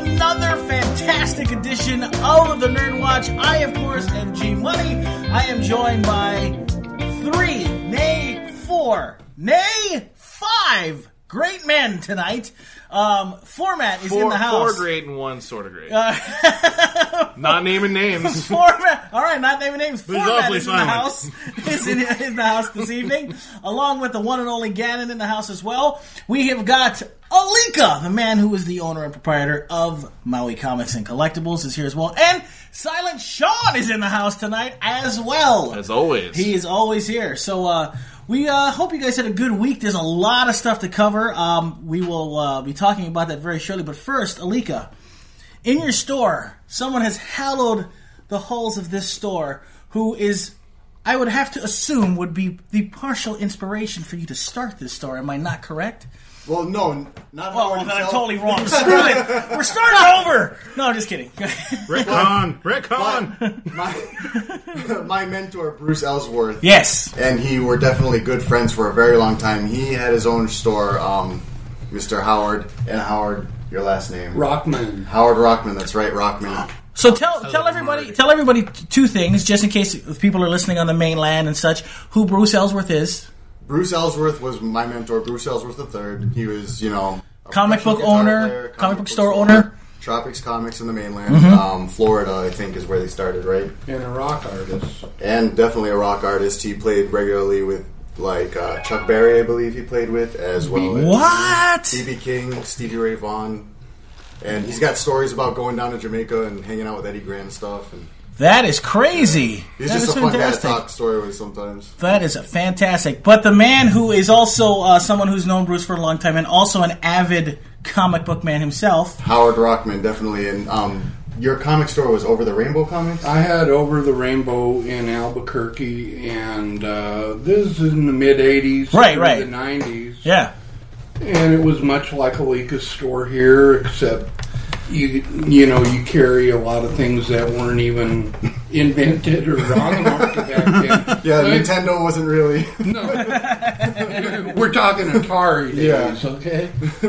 another fantastic edition of the Nerd Watch. I, of course, am G Money. I am joined by 5 great men tonight. Format is in the house. 4 great and 1 sort of great. Not naming names. Format. All right, not naming names. But Format is in the house. Is in the house this evening, along with the one and only Gannon in the house as well. We have got Alika, the man who is the owner and proprietor of Maui Comics and Collectibles, is here as well. And Silent Sean is in the house tonight as well. As always. He is always here. So, we hope you guys had a good week. There's a lot of stuff to cover. We will be talking about that very shortly. But first, Alika, in your store, someone has hallowed the halls of this store who is, I would have to assume, would be the partial inspiration for you to start this store. Am I not correct? Well, no, not Well, then I'm totally wrong. Screw it. We're starting over. No, I'm just kidding. Retcon. My mentor, Bruce Ellsworth. Yes. And he were definitely good friends for a very long time. He had his own store, Mr. Howard. And Howard, your last name? Rockman. Howard Rockman, that's right, Rockman. So tell everybody 2 things, just in case if people are listening on the mainland and such, who Bruce Ellsworth is. Bruce Ellsworth was my mentor, Bruce Ellsworth III. He was, a comic book professional guitar owner, player, comic book store owner. Tropics Comics in the mainland. Florida, I think, is where they started, right? And a rock artist. And definitely a rock artist. He played regularly with, Chuck Berry, I believe he played with, as well What? as B.B. King, Stevie Ray Vaughan. And he's got stories about going down to Jamaica and hanging out with Eddie Grant and stuff. And That is crazy. he's That just is a fun guy to fantastic. talk story with sometimes. That is fantastic. But the man who is also someone who's known Bruce for a long time and also an avid comic book man himself. Howard Rockman, definitely. And your comic store was Over the Rainbow Comics? I had Over the Rainbow in Albuquerque, and this is in the mid-'80s. Right. The '90s. Yeah. And it was much like Alika's store here, except you carry a lot of things that weren't even invented or on the market back then. Yeah, Nintendo wasn't really. No. We're talking Atari days, okay?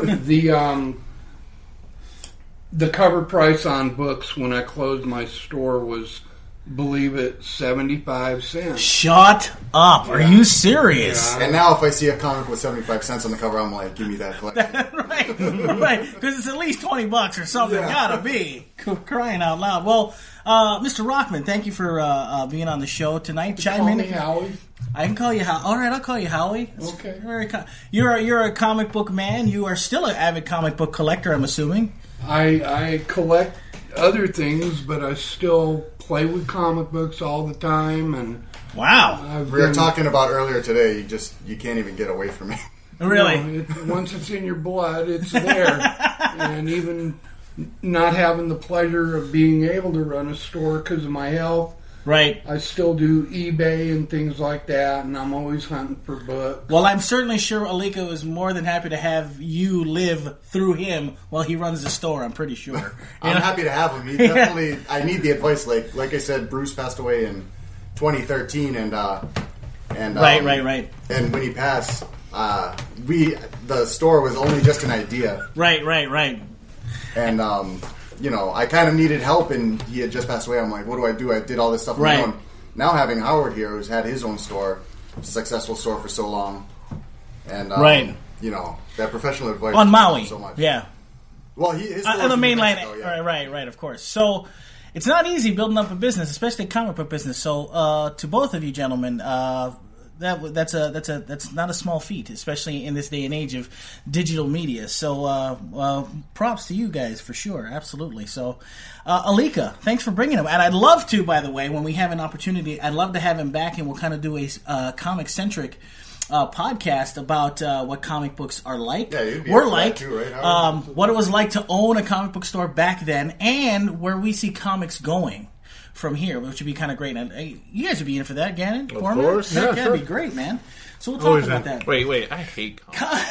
The cover price on books when I closed my store was, believe it, 75 cents. Shut up. Are you serious? Yeah. And now if I see a comic with 75 cents on the cover, I'm like, give me that collection. Right. Because it's at least $20 or something. Yeah. Gotta be. Crying out loud. Well, Mr. Rockman, thank you for being on the show tonight. Chime Call in. me Howie. I can call you Howie. All right, I'll call you Howie. Okay. You're a comic book man. You are still an avid comic book collector, I'm assuming. I collect other things, but I still play with comic books all the time. And Wow. We were talking about earlier today, you can't even get away from it. Really? Once it's in your blood, it's there. And even not having the pleasure of being able to run a store because of my health, Right. I still do eBay and things like that, and I'm always hunting for books. Well, I'm certainly sure Alika is more than happy to have you live through him while he runs the store, I'm pretty sure. I'm happy to have him. He definitely, I need the advice. Like I said, Bruce passed away in 2013, and Right. And when he passed, the store was only just an idea. Right. And I kind of needed help, and he had just passed away. I'm like, what do? I did all this stuff on my own. Now having Howard here, who's had his own store, successful store for so long, and that professional advice On Maui. so much. Yeah. Well, his On the mainland. Mexico, yeah. Right, of course. So it's not easy building up a business, especially a comic book business. So to both of you gentlemen, that's not a small feat, especially in this day and age of digital media. So props to you guys for sure, absolutely. So Alika, thanks for bringing him, and I'd love to. By the way, when we have an opportunity, I'd love to have him back, and we'll kind of do a comic centric podcast about what comic books are like. Yeah, you'd be we're up for that like, too, right, what it was like to own a comic book store back then, and where we see comics going from here, which would be kind of great. And you guys would be in for that, Gannon? Of course. Yeah, Yeah, that'd sure. be great, man. So we'll talk about that. Wait, I hate comics.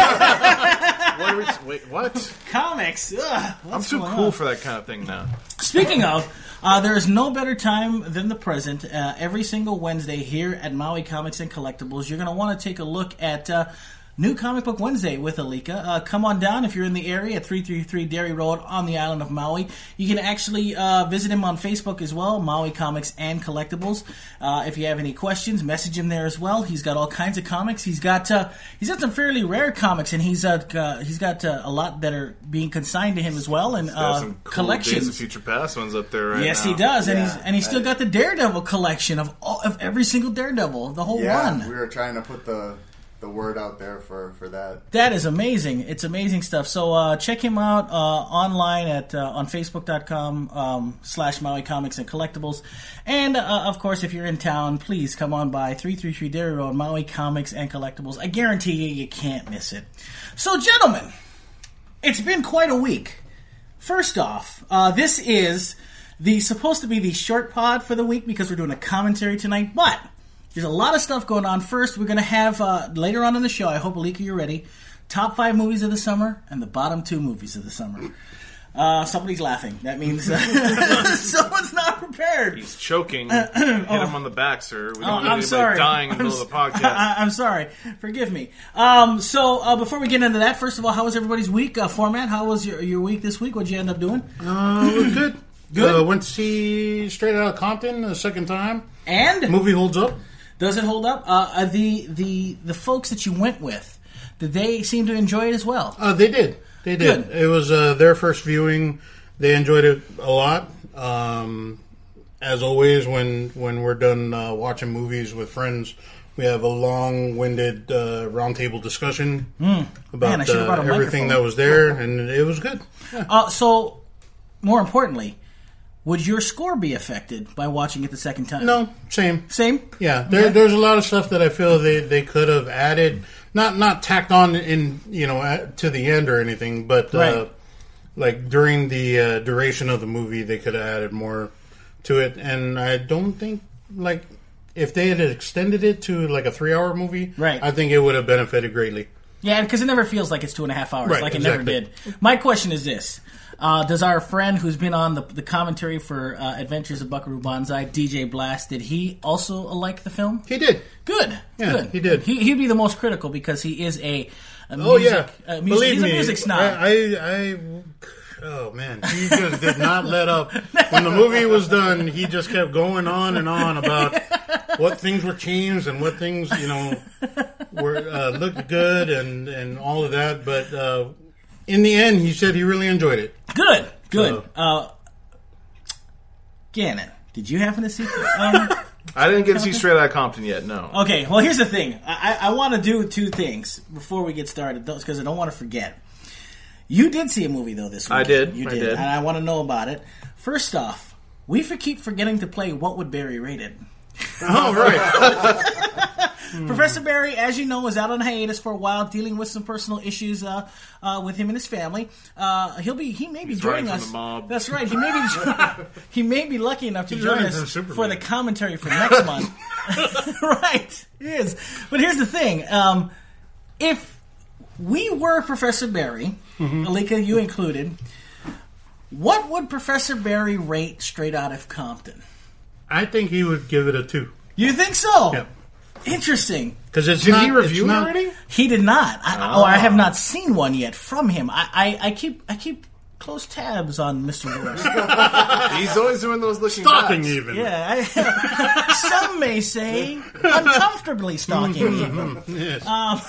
What? Comics. Ugh, I'm too cool for that kind of thing now. Speaking of, there is no better time than the present. Every single Wednesday here at Maui Comics and Collectibles, you're going to want to take a look at New Comic Book Wednesday with Alika. Come on down if you're in the area at 333 Derry Road on the island of Maui. You can actually visit him on Facebook as well, Maui Comics and Collectibles. If you have any questions, message him there as well. He's got all kinds of comics. He's got some fairly rare comics, and he's got a lot that are being consigned to him as well, and some cool collections. Days of Future Past ones up there right yes, now. he does, and he's still got the Daredevil collection of every single Daredevil, the whole run. We were trying to put the word out there for that. That is amazing. It's amazing stuff. So check him out online at on Facebook.com / Maui Comics and Collectibles. And, of course, if you're in town, please come on by 333 Derry Road, Maui Comics and Collectibles. I guarantee you can't miss it. So, gentlemen, it's been quite a week. First off, this is supposed to be the short pod for the week because we're doing a commentary tonight, but there's a lot of stuff going on. First, we're going to have, later on in the show, I hope, Alika, you're ready, top 5 movies of the summer and the bottom 2 movies of the summer. Somebody's laughing. That means someone's not prepared. He's choking. Hit him on the back, sir. We don't need I'm sorry. dying in the middle of the podcast. I'm sorry. Forgive me. So before we get into that, first of all, how was everybody's week? Format, how was your week this week? What'd you end up doing? It was good. Good? Went to see Straight Outta Compton the second time. And? The movie holds up. Does it hold up? The folks that you went with, did they seem to enjoy it as well? They did. They did. Good. It was their first viewing. They enjoyed it a lot. As always, when we're done watching movies with friends, we have a long-winded roundtable discussion about everything that was there, and it was good. Yeah. So, more importantly, would your score be affected by watching it the second time? No, same. Same? Yeah, there's a lot of stuff that I feel they could have added, not tacked on in to the end or anything, but right. Like during the duration of the movie, they could have added more to it. And I don't think if they had extended it to like a 3-hour movie, right. I think it would have benefited greatly. Yeah, because it never feels like it's 2.5 hours, right, like it exactly. never did. My question is this. Does our friend who's been on the commentary for Adventures of Buckaroo Banzai, DJ Blast, did he also like the film? He did. Good. Yeah, good. He did. He'd be the most critical because he is a music, Believe he's me, a music snob. Oh man, he just did not let up. When the movie was done, he just kept going on and on about what things were changed and what things were looked good and all of that. But in the end, he said he really enjoyed it. Good. Gannon, did you happen to see? I didn't get to see Straight Outta Compton yet. No. Okay. Well, here's the thing. I want to do 2 things before we get started, because I don't want to forget. You did see a movie, though, this week. I did. You did. And I want to know about it. First off, we keep forgetting to play What Would Barry Rate It? Oh, right. Professor Barry, as you know, is out on hiatus for a while, dealing with some personal issues with him and his family. He may be joining us. The mob. That's right. He may be lucky enough to join us Superman. for the commentary for next month. Right, he is. But here's the thing: if we were Professor Barry, Alika, you included, what would Professor Barry rate Straight Outta Compton? I think he would give it a 2. You think so? Yeah. Interesting. Because Did he review it already? He did not. I have not seen one yet from him. I keep close tabs on Mr. Lewis. He's always doing those looking Stalking backs. even. Yeah. Some may say uncomfortably stalking even. Yes.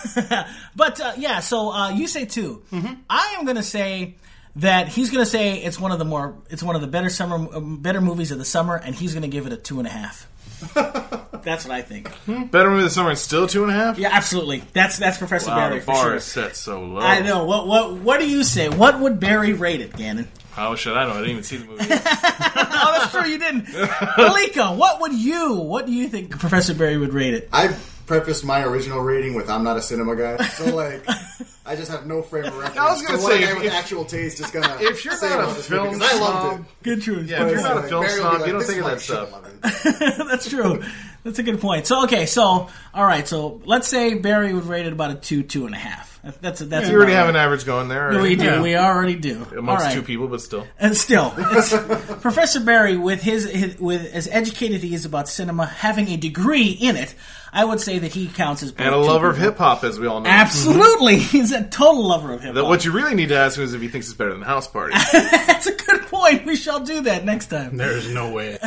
So you say 2. I am going to say that he's going to say it's one of the better movies of the summer, and he's going to give it a 2.5. That's what I think. Better movie of the summer and still 2.5? Yeah, absolutely. That's Professor Barry the for bar sure. is set so low. I know. What do you say? What would Barry rate it, Gannon? How should I know? I didn't even see the movie. Oh, that's true. You didn't. Alika, what do you think Professor Barry would rate it? I prefaced my original rating with I'm not a cinema guy, so I just have no frame of reference. I was going to say, a guy with actual taste is gonna. If you're say not about a this film movie, 'cause I loved snob, it. Good truth. yeah, if you're not a film Barry will be snob, like, you don't "This think of is that my stuff. shit, love it." That's true. That's a good point. So all right. So let's say Barry would rate it about a 2.5. That's You already have an average going there. We do. Yeah. We already do. Amongst All right. two people, but still. And still, it's, Professor Barry, with with as educated he is about cinema, having a degree in it, I would say that he counts as both And a two lover of people. hip-hop, as we all know. Absolutely, he's a total lover of hip hop. What you really need to ask him is if he thinks it's better than House Party. That's a good point. We shall do that next time. There's no way.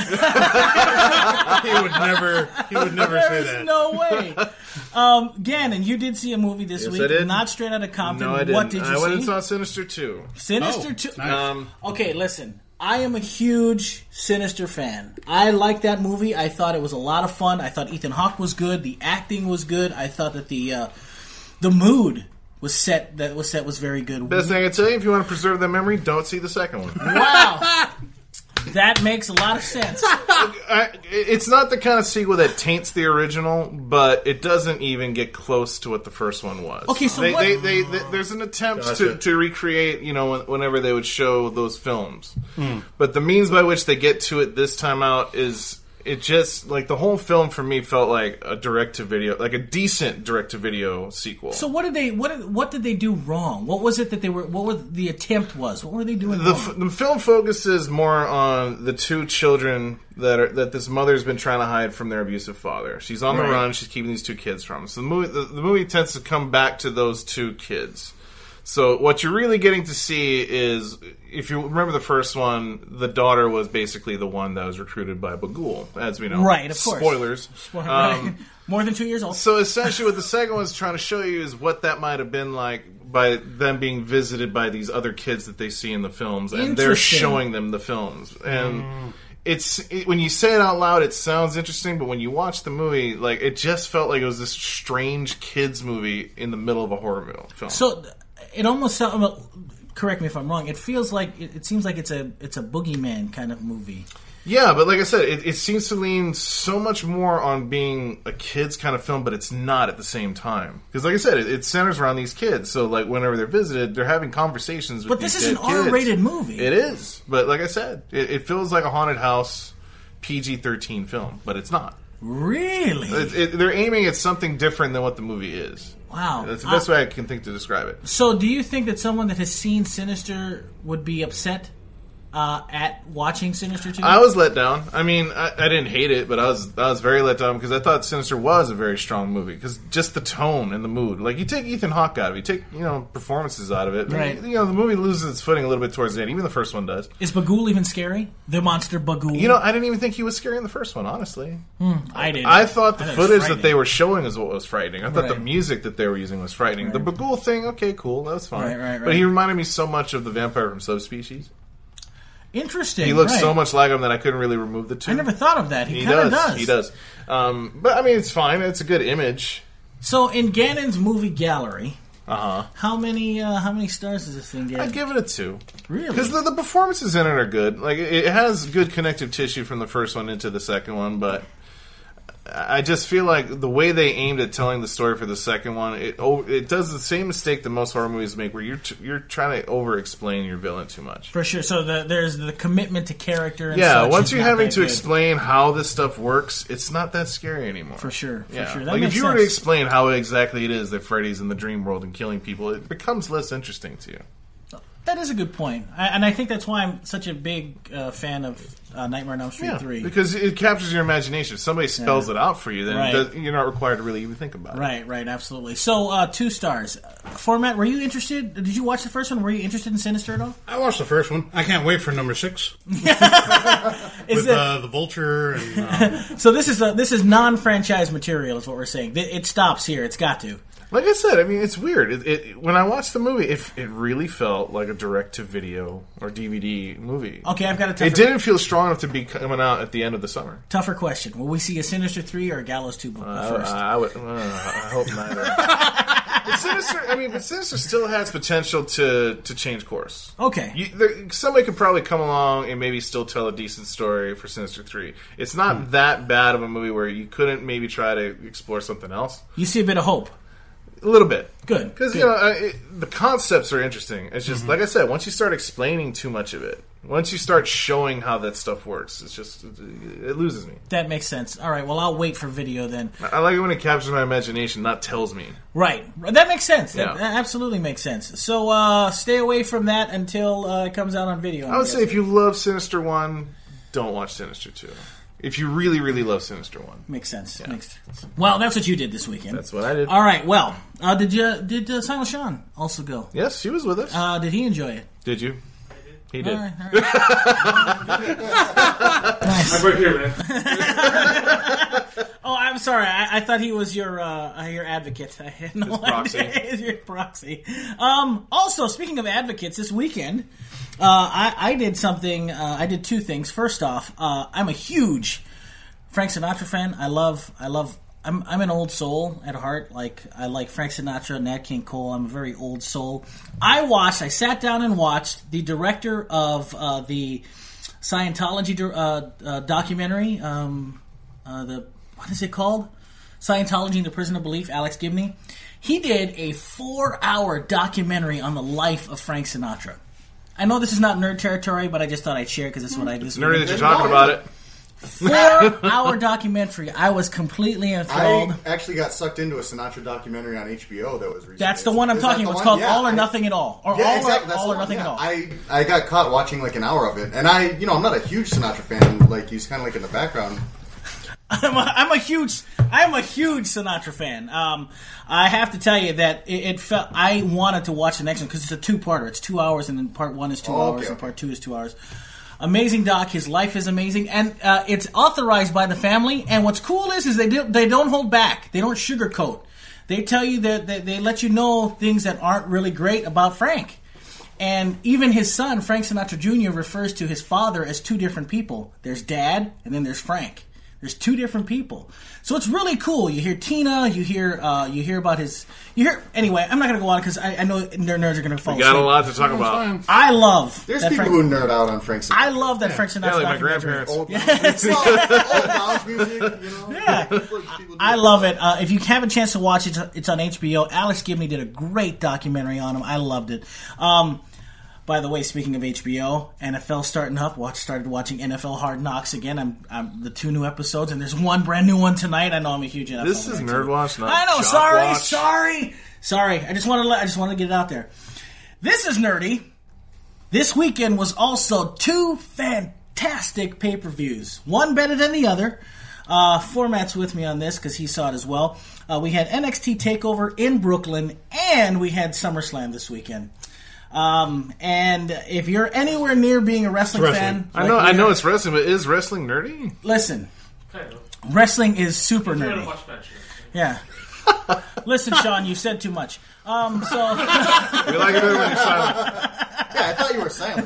He would never say There's that. no way. Gannon, you did see a movie this Yes, week, I did. not Straight Outta Compton. No, I didn't. What did you I went and see? saw Sinister 2. Sinister Oh, 2. nice. Okay, listen. I am a huge Sinister fan. I liked that movie. I thought it was a lot of fun. I thought Ethan Hawke was good. The acting was good. I thought that the mood was set. That was set was very good. Best thing I can tell you, if you want to preserve that memory, don't see the second one. Wow, that makes a lot of sense. It's not the kind of sequel that taints the original, but it doesn't even get close to what the first one was. Okay, so there's an attempt Gotcha. to recreate, whenever they would show those films. But the means by which they get to it this time out is... It just, like, the whole film for me felt like a direct-to-video, like a decent direct-to-video sequel. So what did they do wrong? What was it that they were? What was the attempt was? What were they doing wrong? The film focuses more on the two children that this mother's been trying to hide from their abusive father. She's on the Right. run. She's keeping these two kids from. So the movie tends to come back to those two kids. So what you're really getting to see is, if you remember the first one, the daughter was basically the one that was recruited by Bagul, as we know. Right, of course. Spoilers. Right. More than 2 years old. So essentially what the second one's trying to show you is what that might have been like by them being visited by these other kids that they see in the films, and they're Interesting. showing them the films. And when you say it out loud, it sounds interesting, but when you watch the movie, like, it just felt like it was this strange kids movie in the middle of a horror film. So it almost sounds. Correct me if I'm wrong. It feels like it seems like it's a boogeyman kind of movie. Yeah, but like I said, it seems to lean so much more on being a kid's kind of film, but it's not at the same time. Because like I said, it centers around these kids. So like whenever they're visited, they're having conversations with But these this is an dead kids. R-rated movie. It is. But like I said, it feels like a haunted house PG-13 film, but it's not. Really? They're aiming at something different than what the movie is. Wow. That's the best way I can think to describe it. So do you think that someone that has seen Sinister would be upset at watching Sinister 2? I was let down. I mean, I didn't hate it, but I was very let down because I thought Sinister was a very strong movie. Because just the tone and the mood. Like, you take Ethan Hawke out of it, you take, performances out of it. Right. The movie loses its footing a little bit towards the end. Even the first one does. Is Bagul even scary? The monster Bagul? I didn't even think he was scary in the first one, honestly. I did. I thought the it was footage that frightening. they were showing is what was frightening. I thought the Right. music that they were using was frightening. The Bagul thing, okay, cool, that was fine. Right. But he reminded me so much of the vampire from Subspecies. Interesting. He looks right. so much like him that I couldn't really remove the two. I never thought of that. He He kind of does. does. He does. But I mean, it's fine. It's a good image. So in Gannon's movie gallery, Uh huh. how many stars does this thing get? I'd give it a 2. Really? Because the performances in it are good. Like, it has good connective tissue from the first one into the second one, but I just feel like the way they aimed at telling the story for the second one, it does the same mistake that most horror movies make, where you're trying to over-explain your villain too much. For sure. So there's the commitment to character. And Yeah, such once is you're not having that to good. explain how this stuff works, it's not that scary anymore. For sure. Yeah. That Like, if makes you were to sense. explain how exactly it is that Freddy's in the dream world and killing people, it becomes less interesting to you. That is a good point, and I think that's why I'm such a big fan of Nightmare on Elm Street 3. Because it captures your imagination. If somebody spells it out for you, then Right. you're not required to really even think about it. Right, absolutely. So 2 stars. Format, were you interested? Did you watch the first one? Were you interested in Sinister at all? I watched the first one. I can't wait for number 6 Is with it, the Vulture and so this is non-franchise material, is what we're saying. It stops here. It's got to. Like I said, I mean, it's weird. When I watched the movie, it really felt like a direct-to-video or DVD movie. Okay, I've got a It didn't feel strong enough to be coming out at the end of the summer. tougher question. Will we see a Sinister 3 or a Gallows 2 first? I hope neither. But Sinister still has potential to change course. Okay. Somebody could probably come along and maybe still tell a decent story for Sinister 3. It's not that bad of a movie where you couldn't maybe try to explore something else. You see a bit of hope. A little bit. Good. Because, the concepts are interesting. It's just, like I said, once you start explaining too much of it, once you start showing how that stuff works, it's just, it loses me. That makes sense. All right, well, I'll wait for video then. I like it when it captures my imagination, not tells me. Right. That makes sense. Yeah. That absolutely makes sense. So stay away from that until it comes out on video. I would say if you love Sinister 1, don't watch Sinister 2. If you really, really love Sinister 1. Makes sense. Yeah. Makes sense. Well, that's what you did this weekend. That's what I did. All right, well, did Silent Sean also go? Yes, she was with us. Did he enjoy it? Did you? He did. All right. Nice. I'm right here, man. Oh, I'm sorry. I thought he was your advocate. I had no idea. Your proxy. Also, speaking of advocates, this weekend, I did something. I did two things. First off, I'm a huge Frank Sinatra fan. I'm an old soul at heart. Like, I like Frank Sinatra, Nat King Cole. I'm a very old soul. I sat down and watched the director of the Scientology documentary. What is it called? Scientology and the Prison of Belief, Alex Gibney. He did a 4-hour documentary on the life of Frank Sinatra. I know this is not nerd territory, but I just thought I'd share because it's what I do. It's nerdy that you're talking about it. 4-hour documentary. I was completely enthralled. I actually got sucked into a Sinatra documentary on HBO that was recently. That's the one I'm talking about. It's called All or Nothing at All. Or All or Nothing at All. I got caught watching like an hour of it. And I'm not a huge Sinatra fan. Like, he's kind of like in the background. I'm a huge Sinatra fan. I have to tell you that it felt. I wanted to watch the next one because it's a 2-parter. It's 2 hours, and then part 1 is 2 hours, and part 2 is 2 hours. Amazing doc. His life is amazing, and it's authorized by the family. And what's cool is they don't hold back. They don't sugarcoat. They tell you that they let you know things that aren't really great about Frank. And even his son, Frank Sinatra Jr., refers to his father as 2 different people. There's Dad, and then there's Frank. There's 2 different people. So it's really cool. You hear Tina, you hear about his... Anyway, I'm not going to go on because I know nerds are going to fall asleep. We got a lot to talk about. I love... There's people who nerd out on Frank Sinatra. I love that Frank Sinatra. Yeah, like my grandparents. Old lounge music, Yeah. I love it. If you have a chance to watch it, it's on HBO. Alex Gibney did a great documentary on him. I loved it. By the way, speaking of HBO, NFL starting up. Started watching NFL Hard Knocks again. I'm the 2 new episodes, and there's one brand new one tonight. I know I'm a huge NFL. This is Nerd Watch, not I know. Shock Sorry. I just wanted to get it out there. This is nerdy. This weekend was also 2 fantastic pay-per-views. One better than the other. Format's with me on this because he saw it as well. We had NXT TakeOver in Brooklyn, and we had SummerSlam this weekend. And if you're anywhere near being a wrestling fan... I know it's wrestling, but is wrestling nerdy? Listen. Wrestling is super nerdy. Yeah. Listen, Sean, you said too much. We like it when you're silent. Yeah, I thought you were silent.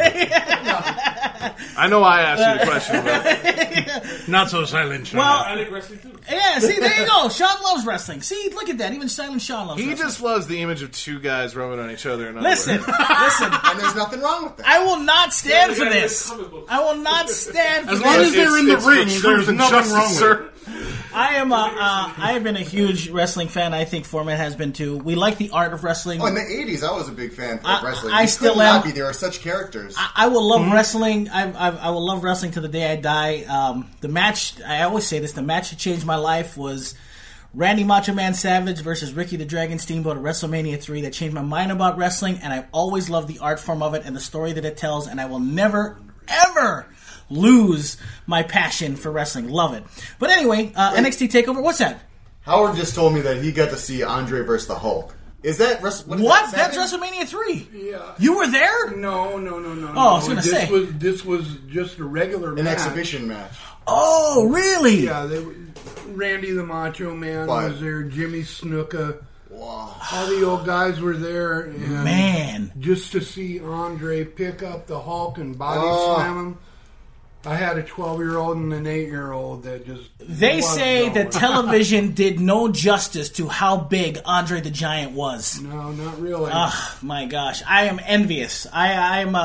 I know I asked you the question, but... Not so silent, Sean. Well, I like wrestling too. Yeah, see, there you go. Sean loves wrestling. See, look at that. Even Silent Sean loves wrestling. He just loves the image of 2 guys rubbing on each other. Listen. And there's nothing wrong with that. I will not stand for this. I will not stand for as this. long as they're in the ring, there's nothing wrong with it. I have been a huge wrestling fan. I think Format has been too. We like the art of wrestling. Oh, in the 80s, I was a big fan of wrestling. I still am. There are such characters. I will love wrestling. I will love wrestling to the day I die. The match, I always say this, the match that changed my life was Randy Macho Man Savage versus Ricky the Dragon Steamboat at WrestleMania 3. That changed my mind about wrestling, and I've always loved the art form of it and the story that it tells, and I will never, ever lose my passion for wrestling. Love it. But anyway, NXT TakeOver, what's that? Howard just told me that he got to see Andre versus the Hulk. Is that what? That's WrestleMania 3. Yeah. You were there? No. Oh, I was going to say. This was just a regular match. An exhibition match. Oh, really? Yeah, Randy the Macho Man was there, Jimmy Snuka. Wow. All the old guys were there. And man. Just to see Andre pick up the Hulk and body slam him. I had a 12-year-old and an 8-year-old that just... They say that television did no justice to how big Andre the Giant was. No, not really. Oh, my gosh. I am envious. I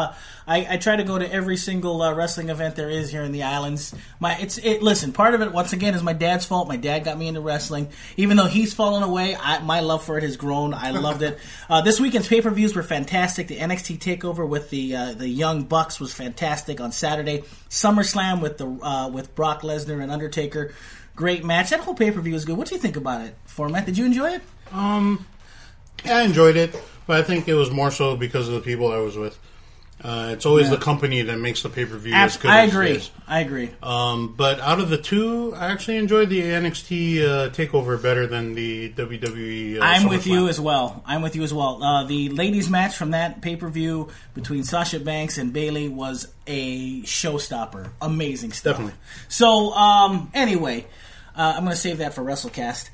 I try to go to every single wrestling event there is here in the islands. Listen, part of it, once again, is my dad's fault. My dad got me into wrestling. Even though he's fallen away, my love for it has grown. I loved it. This weekend's pay-per-views were fantastic. The NXT TakeOver with the Young Bucks was fantastic on Saturday. SummerSlam with Brock Lesnar and Undertaker. Great match. That whole pay-per-view was good. What do you think about it, Format? Did you enjoy it? Yeah, I enjoyed it, but I think it was more so because of the people I was with. It's always the company that makes the pay-per-view as good as it is. I agree. But out of the two, I actually enjoyed the NXT TakeOver better than the WWE I'm with SummerSlam. you as well. The ladies' match from that pay-per-view between Sasha Banks and Bayley was a showstopper. Amazing stuff. Definitely. So, anyway... I'm going to save that for WrestleCast.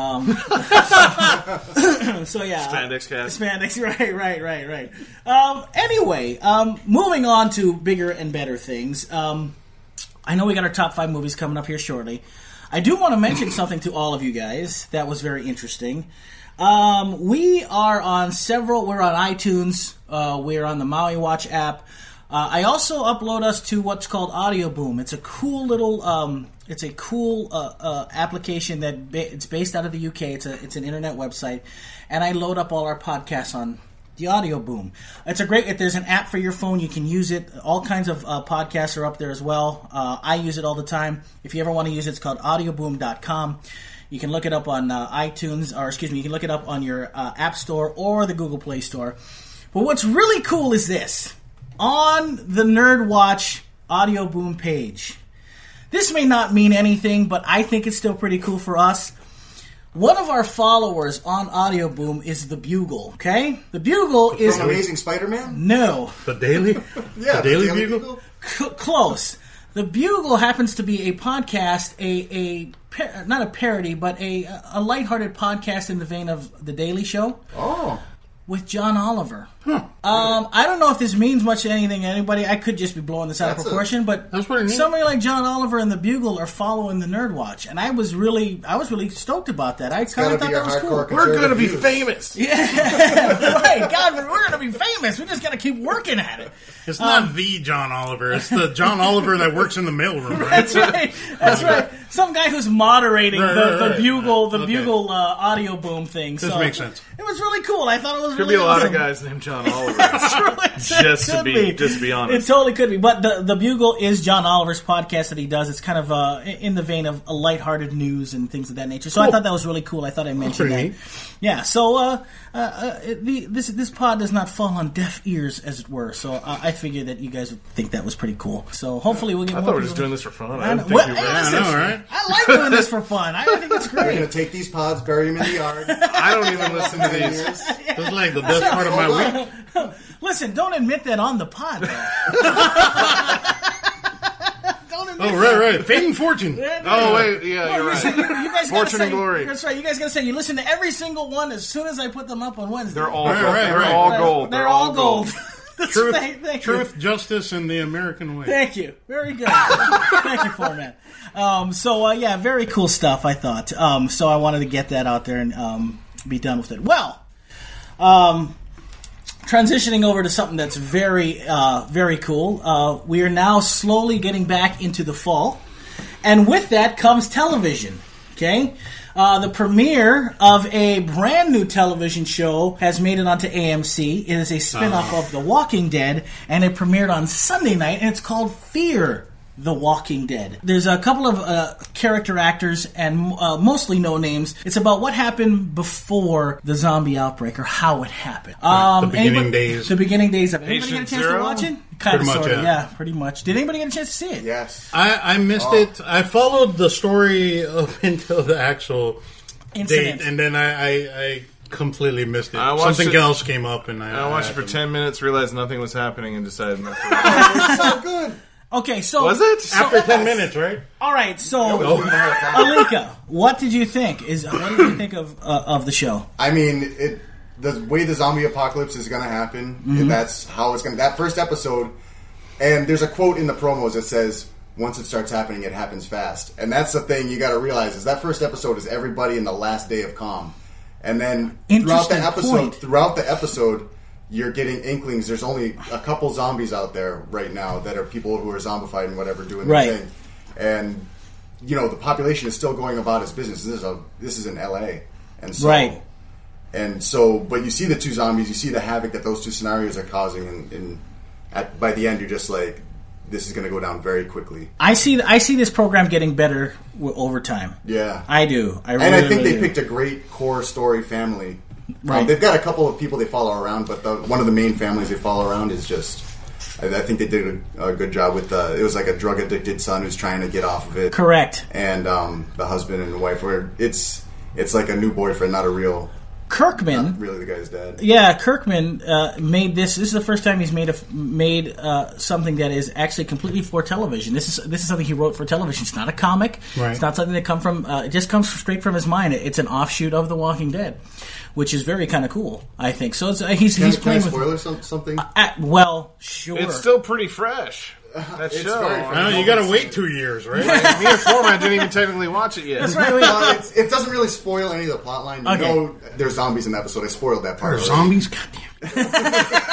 So yeah, Spandex cast. Spandex, right. Anyway, moving on to bigger and better things. I know we got our top 5 movies coming up here shortly. I do want to mention something to all of you guys that was very interesting. We are on we're on iTunes. We're on the Maui Watch app. I also upload us to what's called Audio Boom. It's a cool little, application that it's based out of the UK. It's an internet website, and I load up all our podcasts on the Audio Boom. There's an app for your phone. You can use it. All kinds of podcasts are up there as well. I use it all the time. If you ever want to use it, it's called audioboom.com. You can look it up on iTunes, you can look it up on your App Store or the Google Play Store. But what's really cool is this. On the Nerd Watch Audio Boom page. This may not mean anything, but I think it's still pretty cool for us. One of our followers on Audio Boom is The Bugle, okay? The Bugle is... From Amazing Spider-Man? No. The Daily? Yeah. The Daily Bugle? Close. The Bugle happens to be a podcast, not a parody, but a lighthearted podcast in the vein of The Daily Show. Oh. With John Oliver. I don't know if this means much to anything to anybody. I could just be blowing this out of proportion, but that's pretty neat. Somebody like John Oliver and the Bugle are following the Nerd Watch, and I was really stoked about that. I kind of thought that was cool. We're going to be famous. Yeah, right. God, we're going to be famous. We just got to keep working at it. It's not the John Oliver. It's the John Oliver that works in the mailroom. Right? That's right. Some guy who's moderating the Bugle Audio Boom thing. This makes sense. It was really cool. I thought it was Could really be a lot awesome. of guys named John Oliver. Just to be honest. It totally could be. But the Bugle is John Oliver's podcast that he does. It's kind of in the vein of a lighthearted news and things of that nature. So I thought that was really cool. I thought I mentioned that. Neat. Yeah. So this pod does not fall on deaf ears, as it were. So I figured that you guys would think that was pretty cool. So hopefully we'll get. I more thought we were people. just doing this for fun. I know, right? I like doing this for fun. I think it's We're great. going to take these pods, bury them in the yard. I don't even listen to these. That's like the best part of my week. Listen, don't admit that on the pod. Don't admit Right. Fame and fortune. Oh, wait. Yeah, you're right. You guys Fortune gotta and glory. That's right. You guys gotta say you listen to every single one as soon as I put them up on Wednesday. They're all Right, gold. right, They're right. all gold. They're all gold. That's Truth, right. Thank you. truth, justice, and the American way. Thank you. Very good. Thank you, Format. Yeah, very cool stuff, I thought. So I wanted to get that out there and be done with it. Well, transitioning over to something that's very, very cool. We are now slowly getting back into the fall. And with that comes television. Okay? The premiere of a brand new television show has made it onto AMC. It is a spin-off of The Walking Dead, and it premiered on Sunday night, and it's called Fear the Walking Dead. There's a couple of character actors and mostly no names. It's about what happened before the zombie outbreak, or how it happened. The beginning days. The beginning days of it. Anybody Patient get a chance Zero? to watch it? Kind of, Pretty much, sort of, yeah. pretty much. Did anybody get a chance to see it? Yes. I missed it. I followed the story up until the actual Incident. date, and then I completely missed it. I watched Something it- else came up, and I watched it for 10 minutes, realized nothing was happening, and decided not to. It's so good. Okay, so... Was it? After 10 minutes, right? All right, so... Oh. Alika, what did you think? What did you think of the show? I mean, the way the zombie apocalypse is going to happen, that's how it's going to... That first episode, and there's a quote in the promos that says, once it starts happening, it happens fast. And that's the thing you got to realize, is that first episode is everybody in the last day of calm. And then throughout the Interesting point. episode, you're getting inklings. There's only a couple zombies out there right now that are people who are zombified and whatever doing their thing. And, the population is still going about its business. This is in L.A. And so, right. And so, but you see the two zombies, you see the havoc that those two scenarios are causing, and by the end, you're just like, this is going to go down very quickly. I see this program getting better over time. Yeah. I do. I think they picked a great core story family. Right. They've got a couple of people they follow around, but one of the main families they follow around is just... I think they did a good job with it was like a drug-addicted son who's trying to get off of it. Correct. And the husband and the wife, where it's like a new boyfriend, not a real... Kirkman, not really the guy's dad. Yeah, Kirkman made this. This is the first time he's made something that is actually completely for television. This is something he wrote for television. It's not a comic. Right. It's not something that come from. It just comes straight from his mind. It's an offshoot of The Walking Dead, which is very kind of cool. I think so. He's playing with spoiler something. Well, sure. It's still pretty fresh. That It's show. very fresh. No, you got to wait 2 years, right? Me and Foreman didn't even technically watch it yet. That's right. Well, it doesn't really spoil any of the plot line. You Okay. know there's zombies in the episode. I spoiled that part. Or already. zombies? Goddamn.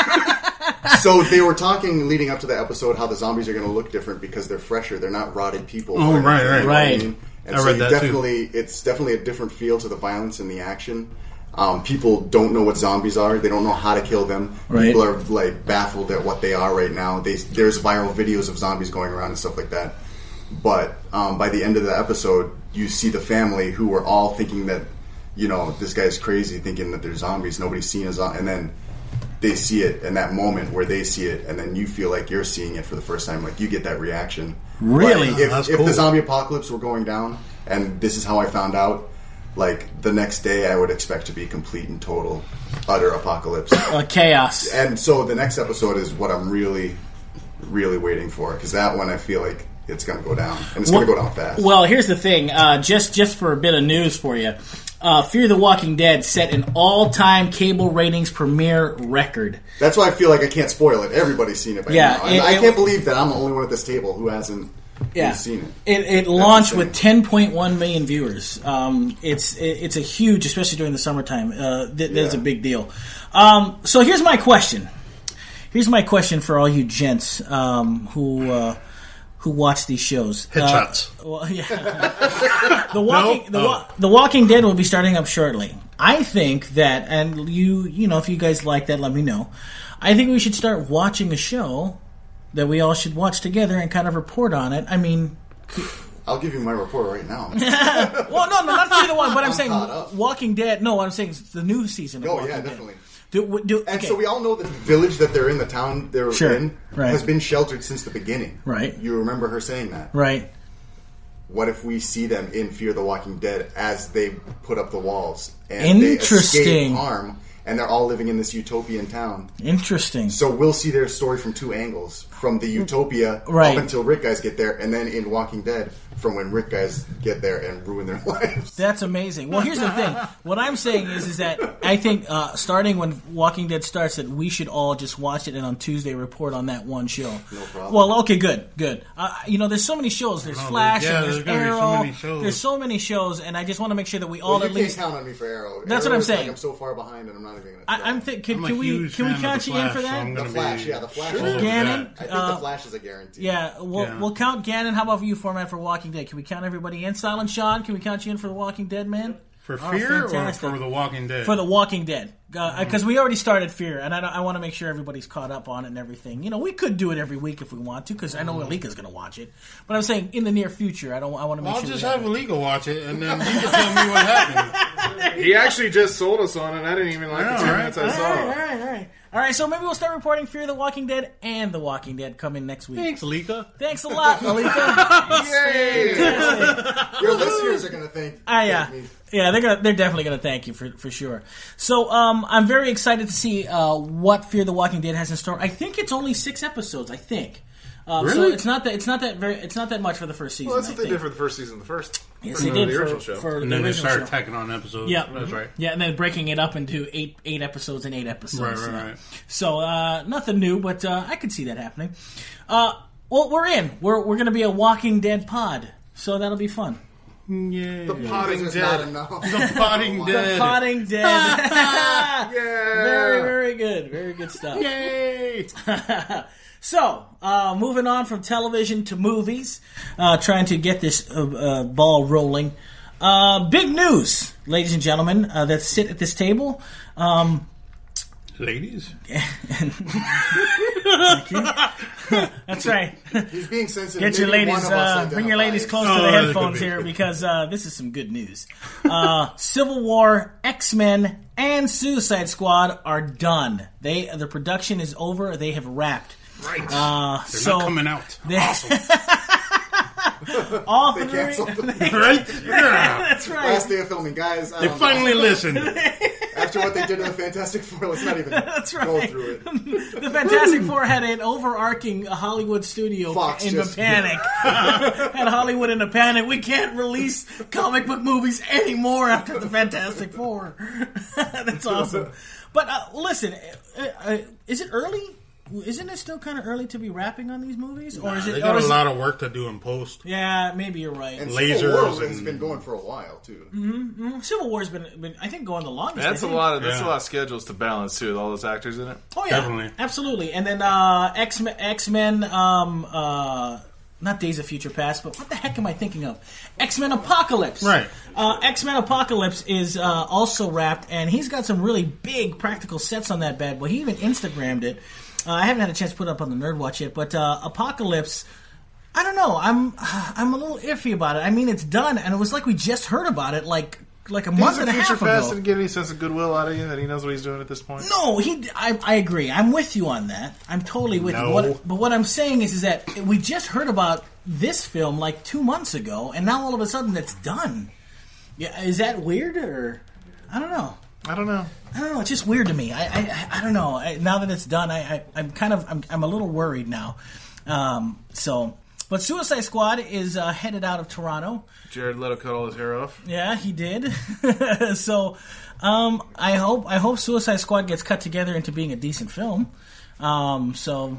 So they were talking leading up to the episode how the zombies are going to look different because they're fresher. They're not rotted people. Oh, right, You know what right. I mean? And I so read that, too. it's definitely a different feel to the violence and the action. People don't know what zombies are. They don't know how to kill them. Right. People are like baffled at what they are right now. There's viral videos of zombies going around and stuff like that. But by the end of the episode, you see the family who were all thinking that, this guy's crazy, thinking that they're zombies. Nobody's seen a zombie. And then they see it in that moment where they see it, and then you feel like you're seeing it for the first time. Like, you get that reaction. Really? But That's if cool. the zombie apocalypse were going down, and this is how I found out, like, the next day I would expect to be complete and total, utter apocalypse. Chaos. And so the next episode is what I'm really, really waiting for, because that one I feel like it's going to go down, and it's going to go down fast. Well, here's the thing. Just for a bit of news for you, Fear the Walking Dead set an all-time cable ratings premiere record. That's why I feel like I can't spoil it. Everybody's seen it by Yeah, now. And I can't believe that I'm the only one at this table who hasn't seen it. It launched with 10.1 million viewers. It's a huge, especially during the summertime. That's a big deal. So here's my question. Here's my question for all you gents who watch these shows. Headshots. Well, yeah. The Walking Dead will be starting up shortly. I think that, and if you guys like that, let me know. I think we should start watching a show that we all should watch together and kind of report on it. I mean, I'll give you my report right now. well, no, not for either one. But I'm saying caught up. Walking Dead. No, what I'm saying is the new season. Of Oh, Walking yeah, Dead. definitely. And And so we all know that the village that they're in, the town they're Sure, in, right. has been sheltered since the beginning. Right. You remember her saying that. Right. What if we see them in Fear the Walking Dead as they put up the walls and they Interesting. escape harm, and they're all living in this utopian town? Interesting. So we'll see their story from two angles: from the utopia Right. up until Rick guys get there, and then in Walking Dead from when Rick guys get there and ruin their lives. That's amazing. Well, here's the thing. What I'm saying is that I think starting when Walking Dead starts, that we should all just watch it and on Tuesday report on that one show. No problem. Well, okay, good. There's so many shows. There's Flash, yeah, and there's there's gonna be so Arrow. many shows. There's so many shows, and I just want to make sure that we all Well, at you least. can't count on me for Arrow. That's what Arrow I'm is like saying. I'm so far behind, and I'm not even going to. I'm thinking. I'm a Can we huge can we fan of count the you in for Flash, so that? I'm The gonna Flash, be yeah, the Flash. all over Gannon? that. I think the Flash is a guarantee. Yeah, we'll count Gannon. How about for you, Format, for Walking Dead? Can we count everybody in? Silent Sean, can we count you in for The Walking Dead, man? For Oh, Fear or fantastic. for The Walking Dead? For The Walking Dead. Because we already started Fear, and I want to make sure everybody's caught up on it and everything. We could do it every week if we want to, because I know Alika's going to watch it. But I'm saying in the near future, I want to make I'll sure. just we have Alika watch it, and then you can tell me what happened. He actually just sold us on it. I didn't even like the 10 right. minutes I saw. All right, so maybe we'll start reporting Fear the Walking Dead and The Walking Dead coming next week. Thanks, Alika. Thanks a lot, Alika. Yay! Your listeners are going to think. Yeah, they're definitely gonna thank you for sure. So I'm very excited to see what Fear the Walking Dead has in store. I think it's only 6 episodes. I think. So Really? it's not that much for the first season. Well, that's I what they think. did for the first season of the first. Yes, for they did the for, original show. for And the then they original started show. tacking on episodes. Yeah, That's right. Yeah, and then breaking it up into eight episodes and 8 episodes. Right. So nothing new, but I could see that happening. Well, we're in. We're going to be a Walking Dead pod, so that'll be fun. Yeah. The potting There's dead. not enough. The potting dead. Potting dead. Yeah. Very, very good. Very good stuff. Yay! So, moving on from television to movies, trying to get this ball rolling. Big news, ladies and gentlemen, that sit at this table. Ladies? That's right. He's being sensitive. Get your Maybe ladies, one of us bring your ladies close to Oh, the that headphones could be. here because this is some good news. Civil War, X-Men, and Suicide Squad are done. The production is over. They have wrapped. Right. They're So not coming out. all They three. canceled them. Right? Yeah. That's right. Last day of filming, guys. I They don't finally listened. know. After what they did to the Fantastic Four, let's not even That's go right. through it. The Fantastic Four had an overarching Hollywood studio Fox in just- a panic. Had Hollywood in a panic. We can't release comic book movies anymore after the Fantastic Four. That's awesome. But listen, is it early? Isn't it still kind of early to be wrapping on these movies, or is it? They got or a is lot of work to do in post. Yeah, maybe you're right. And Lasers Civil War has and- been going for a while too. Civil War's been I think going the longest. That's I a think. lot of Yeah. schedules to balance too with all those actors in it. Oh yeah, Definitely. absolutely. And then X-Men, not Days of Future Past, but what the heck am I thinking of? X-Men Apocalypse. Right. X-Men Apocalypse is also wrapped, and he's got some really big practical sets on that bad boy. He even Instagrammed it. I haven't had a chance to put it up on the Nerd Watch yet, but Apocalypse, I don't know. I'm a little iffy about it. I mean, it's done, and it was like we just heard about it like a month and a half Future Past ago. didn't get any sense of goodwill out of you that he knows what he's doing at this point. No, I agree. I'm with you on that. I'm totally with No. you. But what I'm saying is that we just heard about this film like 2 months ago, and now all of a sudden it's done. Yeah, is that weird or I don't know. I don't know. It's just weird to me. I don't know. Now that it's done, I'm a little worried now. But Suicide Squad is headed out of Toronto. Jared Leto cut all his hair off. Yeah, he did. So, I hope Suicide Squad gets cut together into being a decent film. So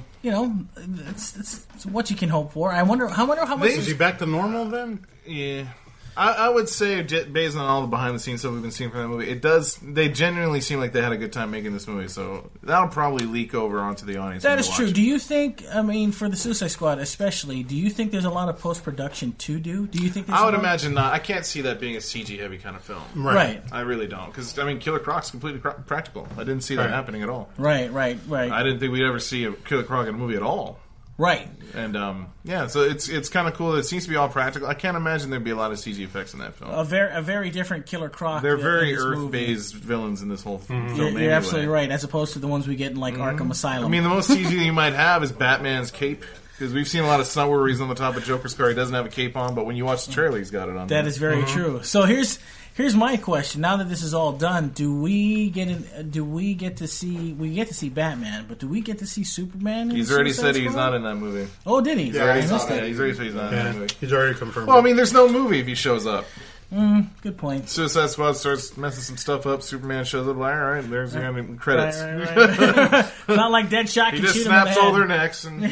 it's what you can hope for. I wonder how much. Is he back to normal then? Yeah. I would say, based on all the behind-the-scenes stuff we've been seeing from that movie, they genuinely seem like they had a good time making this movie, so that'll probably leak over onto the audience. That is true. Do you think, for the Suicide Squad especially, do you think there's a lot of post-production to do? Do you think there's I would imagine not. I can't see that being a CG-heavy kind of film. Right. I really don't. Because, Killer Croc's completely practical. I didn't see that happening at all. Right. I didn't think we'd ever see a Killer Croc in a movie at all. Right. And, so it's kind of cool. It seems to be all practical. I can't imagine there'd be a lot of CG effects in that film. A very different Killer Croc. They're very in this movie. Earth-based villains in this whole film. You're anyway. absolutely right, as opposed to the ones we get in Arkham Asylum. The most CG you might have is Batman's cape. Because we've seen a lot of stunt where he's on the top of Joker's car. He doesn't have a cape on, but when you watch the trailer, he's got it on. That is very true. So here's my question. Now that this is all done, we get to see Batman, but do we get to see Superman? He's already said he's not in that movie. Oh, did he? Yeah, I he's missed not. it. He's already said he's not in that Yeah, movie. he's already confirmed. Well, there's no movie if he shows up. Good point. Suicide Squad starts messing some stuff up. Superman shows up. All right, there's the credits. Right. Not like Deadshot He can just shoot him in the snaps all head. their necks. And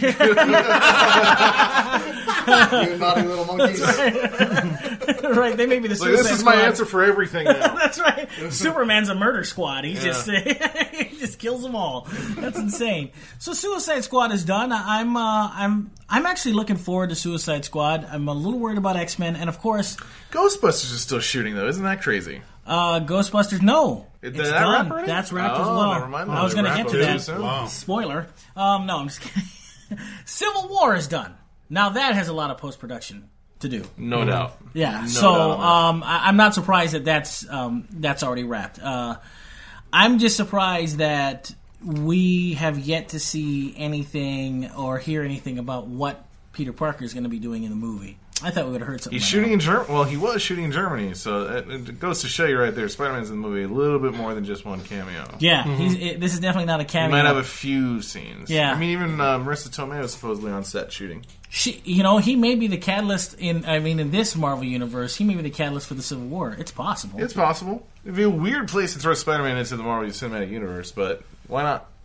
You naughty little monkeys. Right, they may be the like, Suicide this is my Squad. answer for everything now. That's right. Superman's a murder squad. He Yeah. just he just kills them all. That's insane. So Suicide Squad is done. I'm actually looking forward to Suicide Squad. I'm a little worried about X-Men, and of course, Ghostbusters is still shooting, though. Isn't that crazy? Ghostbusters. No, Did it's that done. wrap already? That's wrapped as Oh, well. never mind. I was going to hint to Too that. soon. Wow. Spoiler. No, I'm just kidding. Civil War is done. Now that has a lot of post-production to do. No doubt. Yeah. No So doubt about I'm not surprised that that's already wrapped. I'm just surprised that we have yet to see anything or hear anything about what Peter Parker is going to be doing in the movie. I thought we would have heard something. He's by shooting now. in Germany. Well, he was shooting in Germany, so it goes to show you right there. Spider-Man's in the movie a little bit more than just one cameo. Yeah, this is definitely not a He cameo. might have a few scenes. Yeah. Even Marissa Tomei is supposedly on set shooting. He may be the catalyst in this Marvel universe. He may be the catalyst for the Civil War. It's possible. It's possible. It'd be a weird place to throw Spider-Man into the Marvel Cinematic Universe, but why not?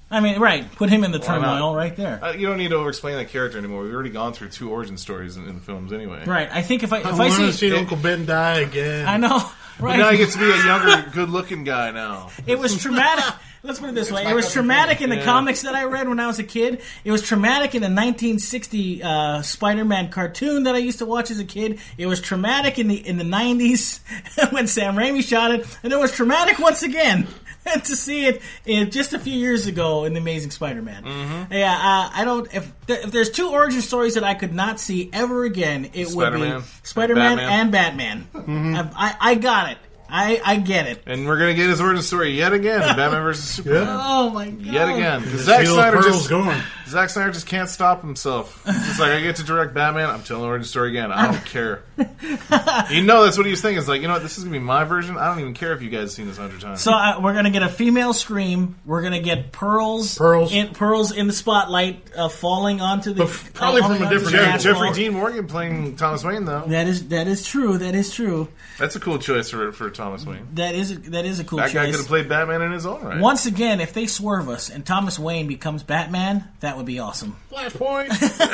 I mean, right. Put him in the not? turmoil right there. You don't need to over-explain that character anymore. We've already gone through 2 origin stories in the films anyway. Right. I think if I want to see see Uncle Ben die again. I know. But Right. now he gets to be a younger, good-looking guy now. It was traumatic. Let's put it this way. It was traumatic in the comics that I read when I was a kid. It was traumatic in the 1960 Spider-Man cartoon that I used to watch as a kid. It was traumatic in the 90s when Sam Raimi shot it. And it was traumatic once again to see it just a few years ago in The Amazing Spider-Man. Mm-hmm. Yeah, I don't... If there's 2 origin stories that I could not see ever again, it would be Spider-Man and Batman. Mm-hmm. I got it. I get it. And we're going to get his origin story yet again in Batman vs. Superman. Yeah. Oh my god! Yet again. Because Zack Snyder just can't stop himself. He's just like, I get to direct Batman, I'm telling the origin story again. I don't care. You know that's what he was thinking. It's like, you know what, this is going to be my version. I don't even care if you guys have seen this 100 times. So we're going to get a female Scream. We're going to get pearls in the spotlight falling onto the... But probably from a different angle. Jeffrey Dean Morgan playing Thomas Wayne, though. That is true. That is true. That's a cool choice for Thomas Wayne. That is a cool That choice. guy could have played Batman in his own right. Once again, if they swerve us and Thomas Wayne becomes Batman, that would be awesome. Flashpoint.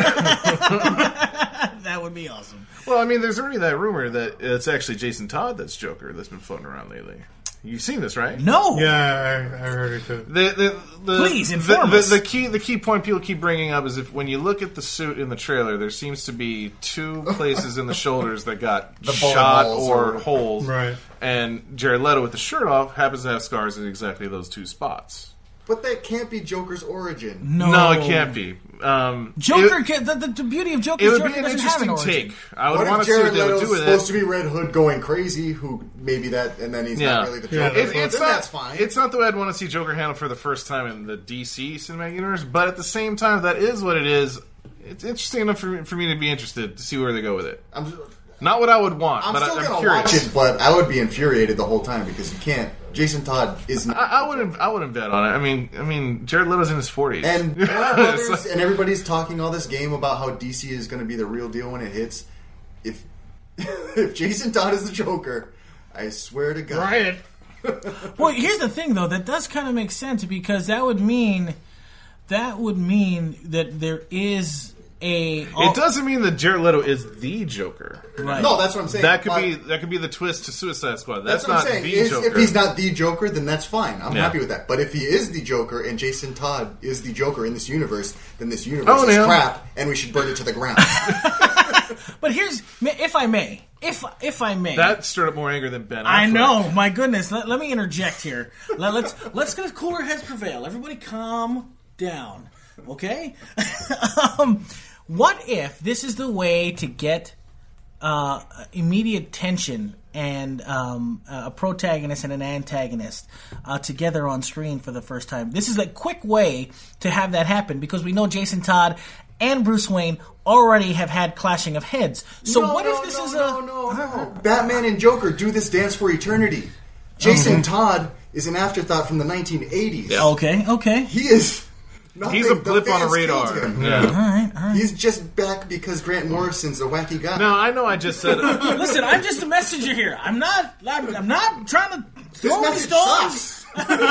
That would be awesome. Well, I mean, there's already that rumor that it's actually Jason Todd that's Joker that's been floating around lately. You've seen this, right? No. Yeah, I heard it too. Please inform us. The key point people keep bringing up is when you look at the suit in the trailer, there seems to be 2 places in the shoulders that got shot or holes. Right. And Jared Leto with the shirt off happens to have scars in exactly those 2 spots. But that can't be Joker's origin. No, it can't be. Joker, the beauty of Joker is it would Joker be an doesn't have an interesting origin. take. I would What want if to see what Jared they would Leto's do with supposed it. to be Red Hood going crazy, who maybe that, and then he's not really the Joker? It's Then not, that's fine. It's not the way I'd want to see Joker handled for the first time in the DC cinematic universe, but at the same time, that is what it is. It's interesting enough for me to be interested to see where they go with it. Not what I would want, but still I'm gonna curious. watch it, but I would be infuriated the whole time because you can't. Jason Todd is not. I wouldn't bet on it. I mean, Jared Leto's in his 40s, And Warner Brothers and everybody's talking all this game about how DC is going to be the real deal when it hits. If Jason Todd is the Joker, I swear to God. Riot. Well, here's the thing, though. That does kind of make sense because that would mean that there is it doesn't mean that Jared Leto is the Joker. Right. No, that's what I'm saying. That could be the twist to Suicide Squad. That's what not I'm saying. the Joker. If he's not the Joker, then that's fine. I'm happy with that. But if he is the Joker and Jason Todd is the Joker in this universe, then this universe is crap, and we should burn it to the ground. But here's, if I may, that stirred up more anger than Ben Affleck. I know, my goodness. Let me interject here. Let's get cooler heads prevail. Everybody, calm down, okay? What if this is the way to get immediate tension and a protagonist and an antagonist together on screen for the first time? This is a quick way to have that happen because we know Jason Todd and Bruce Wayne already have had clashing of heads. So what if this is No. Batman and Joker do this dance for eternity. Jason Todd is an afterthought from the 1980s. Yeah. Okay. He is... He's a blip on a radar. Yeah. All right. He's just back because Grant Morrison's a wacky guy. No, I know. I just said. Listen, I'm just a messenger here. I'm not trying to throw any message stones. sucks.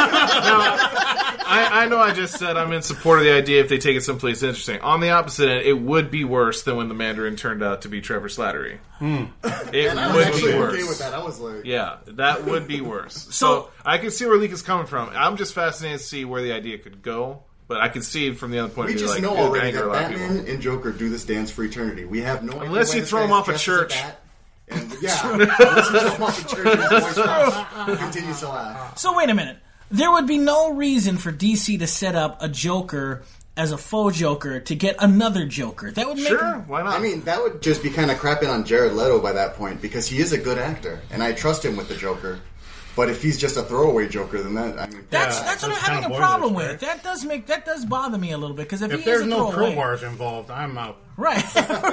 I know. I just said I'm in support of the idea if they take it someplace interesting. On the opposite end, it would be worse than when the Mandarin turned out to be Trevor Slattery. It I was would actually be worse. okay with that. I was like, Yeah, that would be worse. So I can see where Leak is coming from. I'm just fascinated to see where the idea could go. But I can see it from the other point we of view. just Like, know it would already anger that a lot of people. Batman and Joker do this dance for eternity. We have no idea Unless why you this throw him guy's off a dressed church. as bat. And unless you throw him off a church and his voice cracks, continues to laugh. So wait a minute. There would be no reason for DC to set up a Joker as a faux Joker to get another Joker. That would make Sure, why not? I mean, that would just be kind of crapping on Jared Leto by that point because he is a good actor, and I trust him with the Joker. But if he's just a throwaway Joker, then that, I mean... That's what I'm that's having kinda a problem pointless, with. That does bother me a little bit because if he there's is a no throwaway, crowbars involved, I'm out. Right.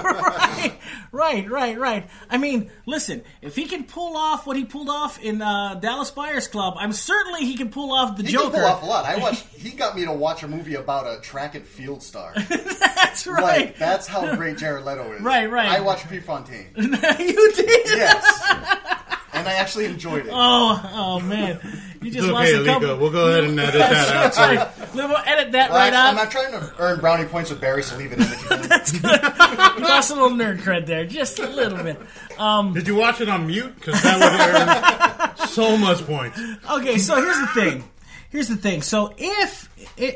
Right. I mean, listen, if he can pull off what he pulled off in Dallas Buyers Club, I'm certainly he can pull off the He Joker. can pull off a lot. He got me to watch a movie about a track and field star. That's right. Like, that's how great Jared Leto is. Right. I watched Prefontaine. You did. Yes. And I actually enjoyed it. Oh man. You just It's lost okay, a couple. Alika. We'll go ahead and edit that out. So We'll edit that Well, right I'm out. not trying to earn brownie points with Barry, so leave it in. If you can. That's good. You lost a little nerd cred there, just a little bit. did you watch it on mute? Because that would earn so much points. Okay, so here's the thing. So if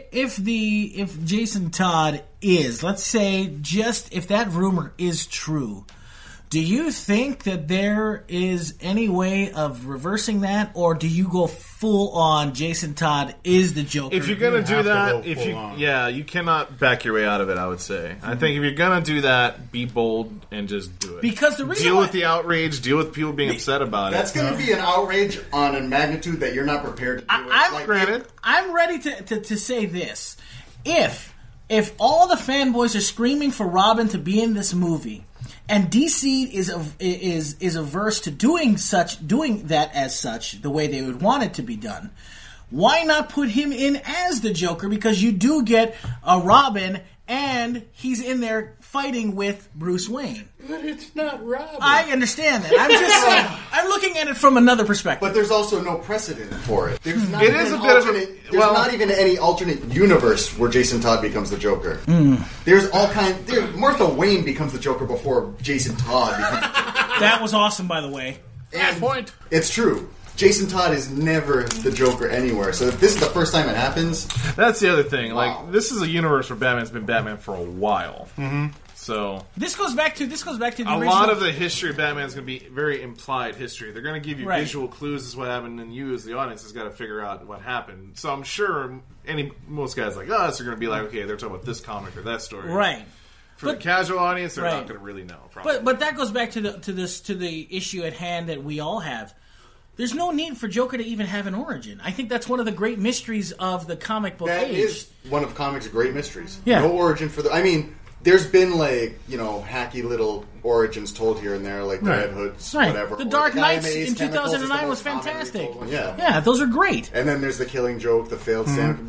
Jason Todd is, let's say, just if that rumor is true, do you think that there is any way of reversing that, or do you go full on Jason Todd is the Joker? If you're gonna do have to that, go full on. you cannot back your way out of it. I would say. I think if you're gonna do that, be bold and just do it. Because the reason deal why- with the outrage, deal with people being upset about That's it. going to be an outrage on a magnitude that you're not prepared to deal with. I'm Granted, I'm ready to say this. If all the fanboys are screaming for Robin to be in this movie, and DC is averse to doing that as such, the way they would want it to be done, why not put him in as the Joker? Because you do get a Robin, and he's in there fighting with Bruce Wayne. But it's not Robin. I understand that. I'm just saying, I'm looking at it from another perspective. But there's also no precedent for it. There's not It even is an a bit of a- alternate. There's well- not even any alternate universe where Jason Todd becomes the Joker. There's all kind. Martha Wayne becomes the Joker before Jason Todd becomes the Joker. That was awesome, by the way. And point. It's true. Jason Todd is never the Joker anywhere. So if this is the first time it happens, that's the other thing. Wow. Like, this is a universe where Batman's been Batman for a while. Mm-hmm. So This goes back to the a original. lot of the history of Batman is going to be very implied history. They're going to give you Right. visual clues as to what happened, and you, as the audience, has got to figure out what happened. So I'm sure most guys like us are going to be like, okay, they're talking about this comic or that story. right. For the casual audience, they're Right. not going to really know. Probably. But that goes back to the issue at hand that we all have. There's no need for Joker to even have an origin. I think that's one of the great mysteries of the comic book that age. is one of comics' great mysteries. Yeah. No origin for the. I mean, there's been hacky little origins told here and there, like the Right. Red Hoods, Right. whatever. The Or Dark guy in Knights the Ace in Chemicals is the 2009 was most commonly fantastic. told one. Yeah. Yeah, those are great. And then there's the Killing Joke, the failed stand,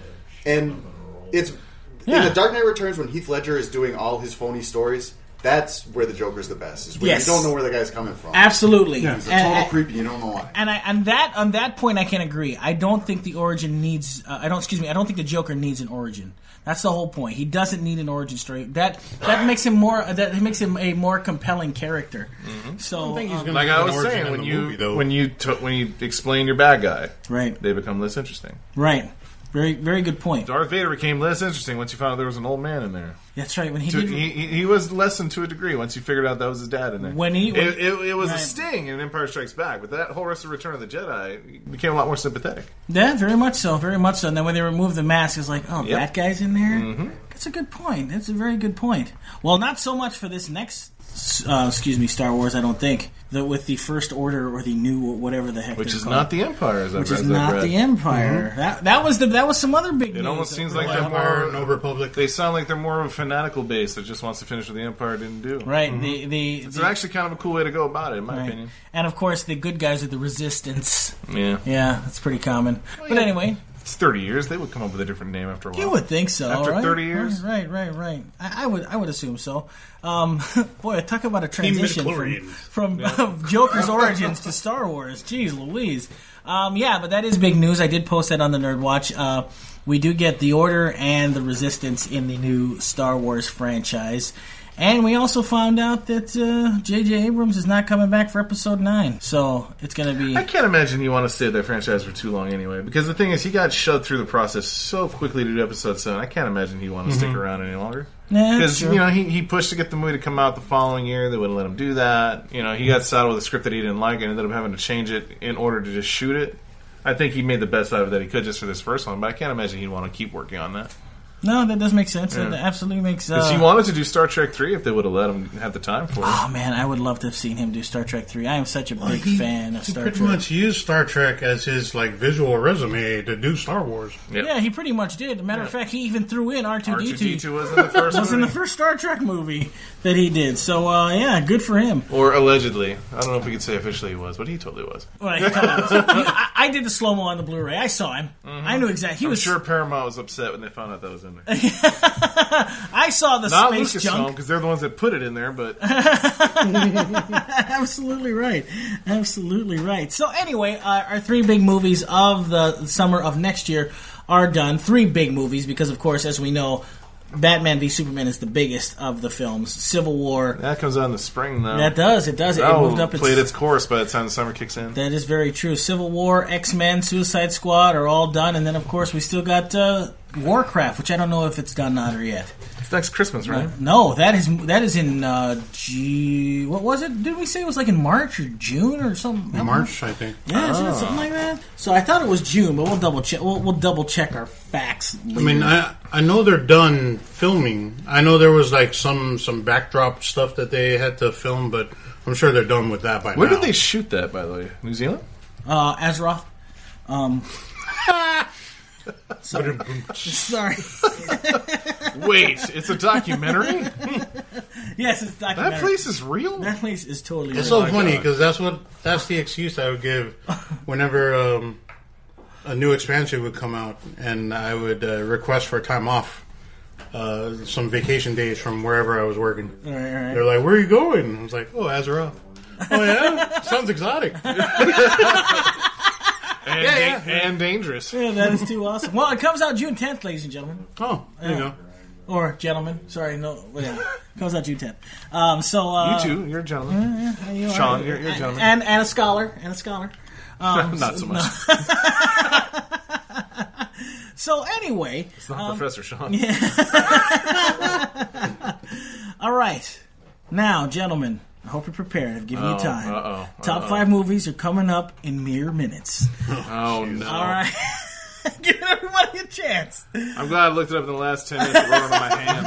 it's Yeah. in the Dark Knight Returns when Heath Ledger is doing all his phony stories. That's where the Joker's the best. Is when Yes. you don't know where the guy's coming from. Absolutely. Yeah. He's a total creep, and you don't know why. And on that point, I can agree. I don't think the origin needs. I don't think the Joker needs an origin. That's the whole point. He doesn't need an origin story. That makes him more. That makes him a more compelling character. So, think he's gonna like have I an was origin saying, in when the you movie, though. when you explain your bad guy, right, they become less interesting. right, very, very good point. Darth Vader became less interesting once you found out there was an old man in there. That's right. When he To- did, he was lessened to a degree once you figured out that was his dad in there. It was a right. sting in Empire Strikes Back, but that whole rest of Return of the Jedi became a lot more sympathetic. yeah, very much so, very much so. And then when they removed the mask, it's like, oh, Yep. that guy's in there. That's a good point. That's a very good point. Well, not so much for this next. Star Wars. I don't think with the First Order or the New whatever the heck, Which they're is called. not the Empire, as Which I've is read. not the Empire. That was some other big. It news almost that seems we're like they're Empire, more. no Republic. They sound like they're more of a fanatical base that just wants to finish what the Empire didn't do. right. It's actually kind of a cool way to go about it, in my opinion. And of course, the good guys are the Resistance. Yeah. Yeah, that's pretty common. But yeah. anyway, It's 30 years. They would come up with a different name after a while. you would think so. After right? 30 years? Right. I would assume so. Boy, talk about a transition from Joker's origins to Star Wars. Jeez Louise. But that is big news. I did post that on the Nerd Watch. We do get the Order and the Resistance in the new Star Wars franchise. And we also found out that J.J. Abrams is not coming back for Episode 9. So it's going to be... I can't imagine you want to stay with that franchise for too long anyway. Because the thing is, he got shoved through the process so quickly to do Episode 7. I can't imagine he'd want to stick around any longer. Nah, Because, sure. he pushed to get the movie to come out the following year. They wouldn't let him do that. He got saddled with a script that he didn't like and ended up having to change it in order to just shoot it. I think he made the best out of it that he could just for this first one, but I can't imagine he'd want to keep working on that. No, that does make sense. Yeah. That absolutely makes Because he wanted to do Star Trek 3 if they would have let him have the time for it. Oh man, I would love to have seen him do Star Trek 3. I am such a big fan of Star He pretty Trek. much used Star Trek as his visual resume to do Star Wars. Yep. Yeah, he pretty much did. As a matter of fact, he even threw in R2-D2. R2-D2 was in the first Was in movie. the first Star Trek movie that he did. So good for him. Or allegedly. I don't know if we could say officially he was, but he totally was. Right, I did the slow-mo on the Blu-ray. I saw him. I knew exactly. He I'm was sure Paramount was upset when they found out that was him. in there. I saw the Not space Lucasfilm, junk. because they're the ones that put it in there, but... Absolutely right. Absolutely right. So anyway, our 3 big movies of the summer of next year are done. 3 big movies, because of course, as we know, Batman v Superman is the biggest of the films. Civil War. That comes out in the spring, though. That does. It does. It moved up. Played its course by the time the summer kicks in. That is very true. Civil War, X-Men, Suicide Squad are all done. And then, of course, we still got Warcraft, which I don't know if it's done out or yet. It's next Christmas, right? No, that is in what was it? Did we say it was like in March or June or something? March, I think. Yeah, isn't it something like that? So I thought it was June, but we'll double check. We'll double check our facts later. I mean, I know they're done filming. I know there was like some backdrop stuff that they had to film, but I'm sure they're done with that by now. Where did they shoot that, by the way? New Zealand? Azeroth. Sorry. Wait, it's a documentary? Yes, it's documentary. That place is real? That place is totally It's real. so funny because that's the excuse I would give whenever a new expansion would come out, and I would request for time off, some vacation days from wherever I was working. All right. They're like, "Where are you going?" I was like, "Oh, Azeroth." Oh yeah, sounds exotic. And dangerous. Yeah, that is too awesome. Well, it comes out June 10th, ladies and gentlemen. Oh, there you go. Or gentlemen. Sorry, no. Yeah. It comes out June 10th. You too. You're a gentleman. You Sean, are. you're a gentleman. And a scholar. Not so much. So anyway. It's not Professor Sean. All right. Now, gentlemen, I hope you're prepared. I've given you time. Top 5 movies are coming up in mere minutes. Oh, no. All right. Give everybody a chance. I'm glad I looked it up in the last 10 minutes and wrote it on my hand.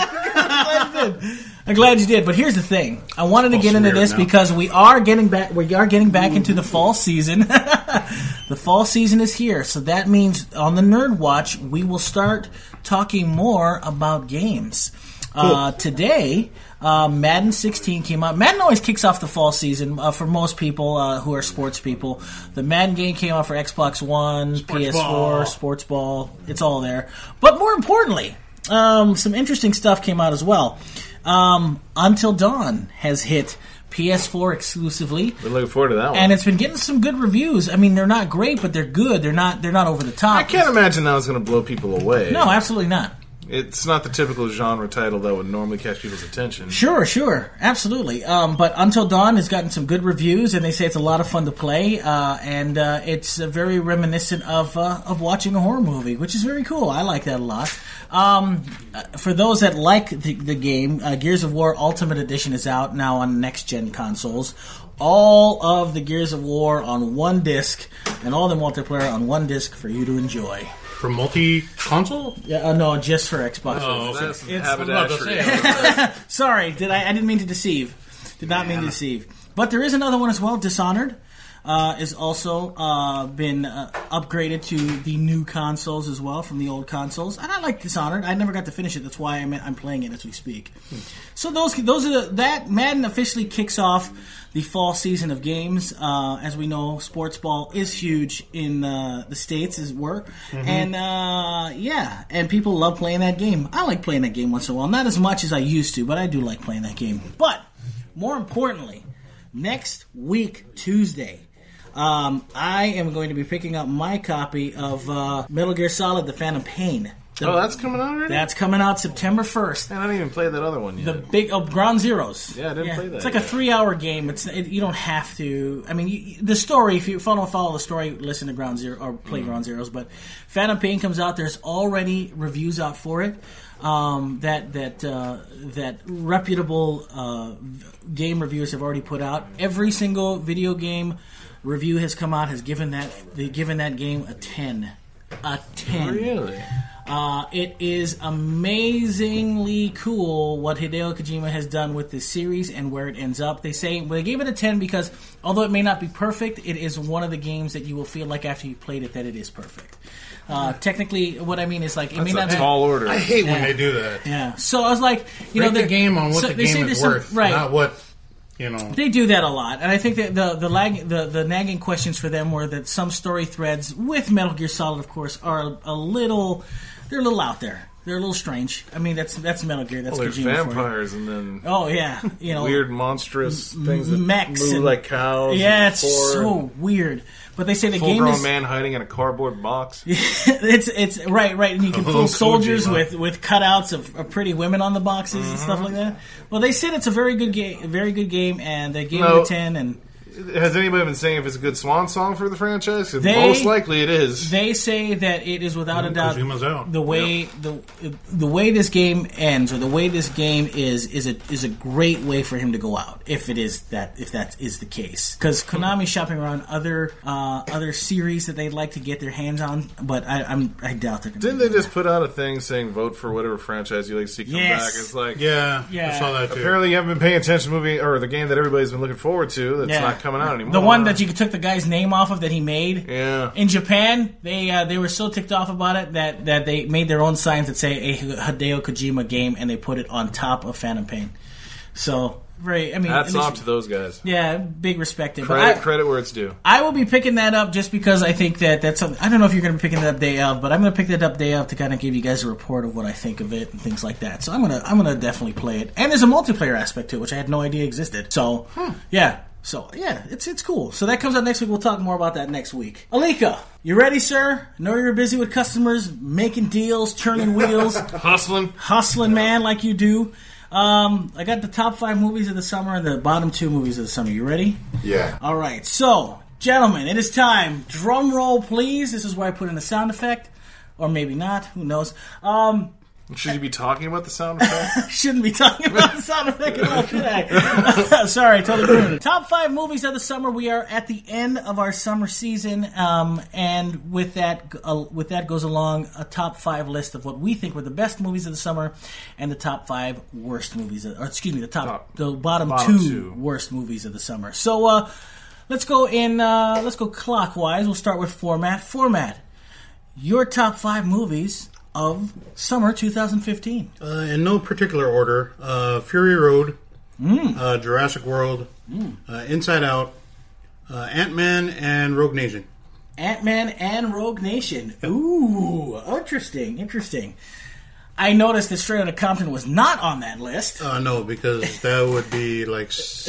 I'm glad you did. But here's the thing. I wanted to get into this because we are getting back into the fall season. The fall season is here. So that means on the Nerd Watch, we will start talking more about games. Cool. Today, Madden 16 came out. Madden always kicks off the fall season for most people who are sports people. The Madden game came out for Xbox One, PS4, Sports Ball. It's all there. But more importantly, some interesting stuff came out as well. Until Dawn has hit PS4 exclusively. We're looking forward to that one. And it's been getting some good reviews. I mean, they're not great, but they're good. They're not over the top. I can't imagine that was going to blow people away. No, absolutely not. It's not the typical genre title that would normally catch people's attention. Sure, absolutely. But Until Dawn has gotten some good reviews, and they say it's a lot of fun to play, and it's very reminiscent of watching a horror movie, which is very cool. I like that a lot. For those that like the game, Gears of War Ultimate Edition is out now on next-gen consoles. All of the Gears of War on one disc, and all the multiplayer on one disc for you to enjoy. For multi-console? Yeah, no, just for Xbox. Oh, okay. That's It's- haberdashery. Sorry, I didn't mean to deceive. Did not mean to deceive. But there is another one as well. Dishonored is also been upgraded to the new consoles as well from the old consoles. And I like Dishonored. I never got to finish it. That's why I'm playing it as we speak. So those are that Madden officially kicks off the fall season of games. As we know, sports ball is huge in the States, as it were. Mm-hmm. And, and people love playing that game. I like playing that game once in a while. Not as much as I used to, but I do like playing that game. But, more importantly, next week, Tuesday, I am going to be picking up my copy of Metal Gear Solid: The Phantom Pain. That's coming out already? That's coming out September 1st. Man, I didn't even play that other one yet. The big Ground Zeroes. Yeah, I didn't play that. It's like a 3-hour game. You don't have to. I mean, the story. If you follow the story, listen to Ground Zero or play Ground Zeroes. But Phantom Pain comes out. There's already reviews out for it. That reputable game reviewers have already put out. Every single video game review has come out has given that game a 10. A 10. Really? It is amazingly cool what Hideo Kojima has done with this series and where it ends up. They gave it a 10 because, although it may not be perfect, it is one of the games that you will feel like after you've played it that it is perfect. Technically, what I mean is like it may not be tall order. I hate when they do that. Yeah. So I was like, Rate the game on what the game is worth, not what. They do that a lot, and I think that the nagging questions for them were that some story threads with Metal Gear Solid, of course, are they're a little out there. They're a little strange. I mean, that's Metal Gear. That's there's Kojima vampires and then Oh yeah, you know, weird monstrous things that mechs move and- like cows. Yeah, and it's four so weird. But they say the game full-grown is man hiding in a cardboard box. it's right, and you can pull Oh, soldiers Kojima. with cutouts of pretty women on the boxes and stuff like that. Well, they said it's a very good game, and they gave it a 10. And Has anybody been saying if it's a good swan song for the franchise? 'Cause They- most likely it is. they say that it is without a doubt Kojima's out. the way the way this game ends, or the way this game is a great way for him to go out if that is the case. Because Konami's shopping around other series that they'd like to get their hands on, but I doubt they're going to. Didn't they just put out a thing saying vote for whatever franchise you like to see come Yes. back? It's like Yeah, Yeah. I saw that too. apparently you haven't been paying attention to the movie or the game that everybody's been looking forward to. That's Yeah. not coming out anymore. The one that you took the guy's name off of that he made. Yeah. In Japan, they were so ticked off about it that they made their own signs that say a Hideo Kojima game, and they put it on top of Phantom Pain. So very, I mean, Hats at least- off to those guys. Yeah, big respect there. But Credit where it's due. I will be picking that up just because I think that's something. I don't know if you're going to be picking that up day of, but I'm going to pick that up day of to kind of give you guys a report of what I think of it and things like that. So I'm gonna definitely play it. And there's a multiplayer aspect to it, which I had no idea existed. So yeah. So yeah, it's cool. So that comes out next week. We'll talk more about that next week. Alika, you ready, sir? I know you're busy with customers, making deals, turning wheels, hustling, man, like you do. I got the top 5 movies of the summer and the bottom 2 movies of the summer. You ready? Yeah. All right. So, gentlemen, it is time. Drum roll, please. This is where I put in the sound effect, or maybe not. Who knows? Should you be talking about the sound effect? Shouldn't be talking about the sound effect at all, should I? Sorry, totally ruined it. Top 5 movies of the summer. We are at the end of our summer season, and with that goes along a top 5 list of what we think were the best movies of the summer, and the top 5 worst movies, the bottom two worst movies of the summer. So let's go clockwise. We'll start with format. Your top 5 movies of summer 2015. In no particular order, Fury Road, Jurassic World, Inside Out, Ant-Man, and Rogue Nation. Ant-Man and Rogue Nation. Ooh, interesting. I noticed that Straight Outta Compton was not on that list. No, because that would be like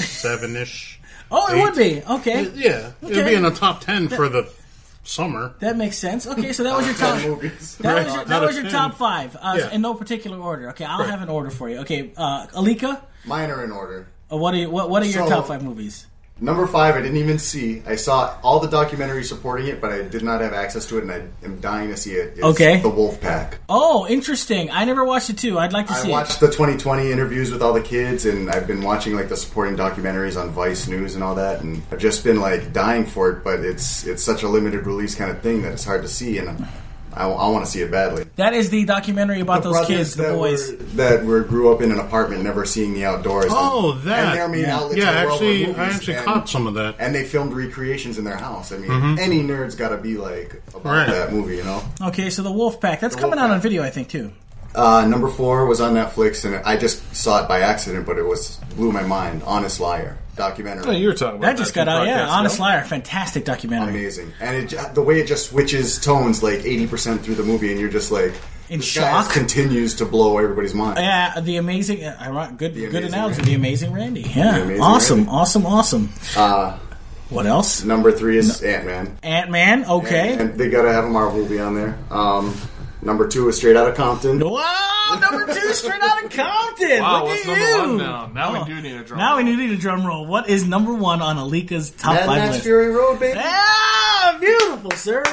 7-ish. Oh, it 8. would be. Okay. Yeah, it would be in the top 10 for the summer. That makes sense. Okay, so that was your top. Movies. That was your top 5 Yeah. in no particular order. Okay, I'll have an order for you. Okay, Alika, Mine are in order. what are your So- top 5 movies? Number 5, I didn't even see. I saw all the documentaries supporting it, but I did not have access to it, and I am dying to see it. It's Okay. The Wolf Pack. Oh, interesting. I never watched it too. I'd like to I see watched the 2020 interviews with all the kids, and I've been watching like the supporting documentaries on Vice News and all that, and I've just been like dying for it. But it's such a limited release kind of thing that it's hard to see, and I want to see it badly. it. That is the documentary about those kids, the boys. that grew up in an apartment, never seeing the outdoors. Oh, and that. their main outlets Yeah, in the world were actually, movies, I actually and- caught some of that. And they filmed recreations in their house. I mean, any nerd's got to be like about Right. that movie, you know. Okay, so the Wolf Pack. That's The coming Wolf out on Pack. video, I think, too. Number 4 was on Netflix, and I just saw it by accident, but it blew my mind. Honest Liar documentary. Oh, you were talking about That just got out, yeah. podcasts Honest ago. Liar, fantastic documentary. Amazing, and the way it just switches tones like 80% through the movie, and you're just like In this guy shock? continues to blow everybody's mind. Yeah, the amazing, good Amazing analogy. Randy. The Amazing Randy. Yeah, The Amazing awesome, Randy. awesome. What else? Number 3 is Ant-Man. Ant-Man. Okay. And they gotta have a Marvel movie on there. Number 2 is Straight Outta Compton. Wow, number 2, Straight Outta Compton. Wow, Look what's at number you. 1 now? Now Oh, we do need a drum. Now we need a drum roll. What is number 1 on Alika's top Mad 5 Max list? Fury Road, baby. Ah, beautiful, sir.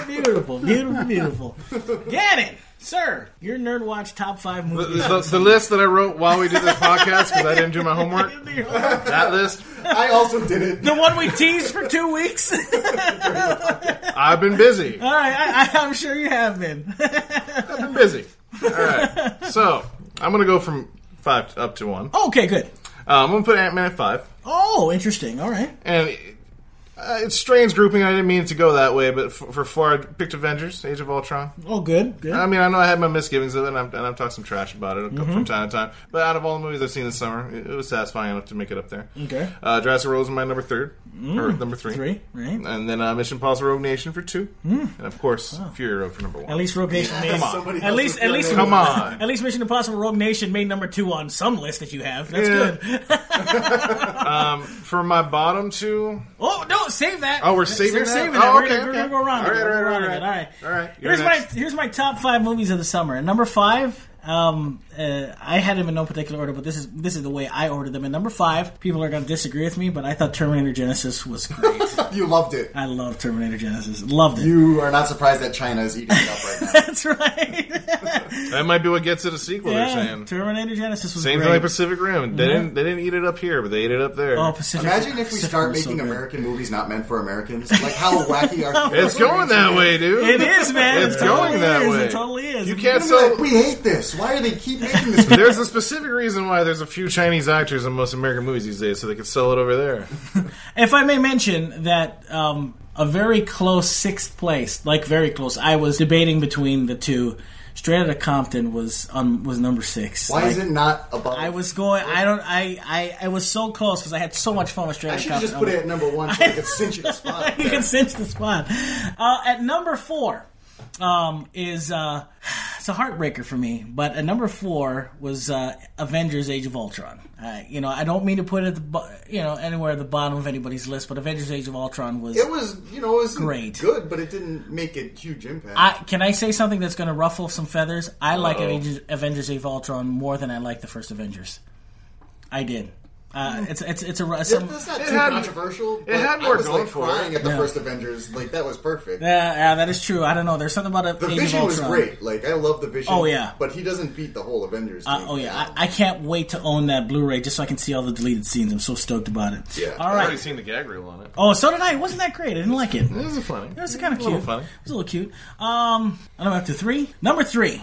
Beautiful. Gannon, sir, your Nerd Watch top 5 movies. The list that I wrote while we did this podcast because I didn't do my homework. That list. I also did it. The one we teased for 2 weeks. I've been busy. All right, I'm sure you have been. I've been busy. All right. So I'm gonna go from 5 up to 1. Okay, good. I'm gonna put Ant-Man at 5. Oh, interesting. All right. And It's strange grouping. I didn't mean it to go that way, but for 4, I picked Avengers: Age of Ultron. Oh, good. I mean, I know I had my misgivings of it, and I've talked some trash about it from time to time. But out of all the movies I've seen this summer, it was satisfying enough to make it up there. Okay. Jurassic World was my number 3, or number 3. 3, right? And then Mission Impossible: Rogue Nation for 2, and of course Fury Road for number 1. At least Rogue Nation made. Somebody At least, Come on. At least Mission Impossible: Rogue Nation made number 2 on some list that you have. That's good. For my bottom 2. Oh no, save that. Oh, we're saving We're that? saving Oh, that. We're okay, gonna go around. All right, All right. You're next. Here's my top 5 movies of the summer. And number 5. I had them in no particular order, but this is the way I ordered them. And number 5, people are going to disagree with me, but I thought Terminator Genesis was great. You loved it. I love Terminator Genesis. Loved it. You are not surprised that China is eating it up right now. That's right. That might be what gets it a sequel. They're saying Terminator Genesis was same great. thing like Pacific Rim. They didn't eat it up here, but they ate it up there. Oh, Pacific. Imagine if we Pacific start was so making good. American movies not meant for Americans. Like how wacky are It's going that way, dude. It is, man. It's It totally going that is. way. It totally is. You can't They're sell. like, we hate this. Why do they keep making this? There's a specific reason why there's a few Chinese actors in most American movies these days, so they can sell it over there. If I may mention that a very close 6th place, like very close, I was debating between the two. Straight Outta Compton was number 6. Why is it not above? I was going. I was so close because I had so much fun with Straight I Outta should Compton. have just put it at number 1 so I could cinch the spot. You can cinch the spot. At number 4 is it's a heartbreaker for me, but at number 4 was Avengers: Age of Ultron. I don't mean to put it anywhere at the bottom of anybody's list, but Avengers: Age of Ultron was. It was great. Good, but it didn't make a huge impact. Can I say something that's going to ruffle some feathers? I like Avengers: Age of Ultron more than I like the first Avengers. I did. It's That's not too controversial. It had more I was going like for crying it. at the first Avengers. Like that was perfect. Yeah, that is true. I don't know. There's something about The Age Vision of was Ultron. great. Like I love the Vision. Oh, yeah. but he doesn't beat the whole Avengers. Team. I can't wait to own that Blu-ray just so I can see all the deleted scenes. I'm so stoked about it. Yeah. All I've already right. seen the gag reel on it. Oh, so did I. Wasn't that great? I didn't like it. It was funny. It was kind of A cute. little funny. It was a little cute. I'm up to 3. Number 3.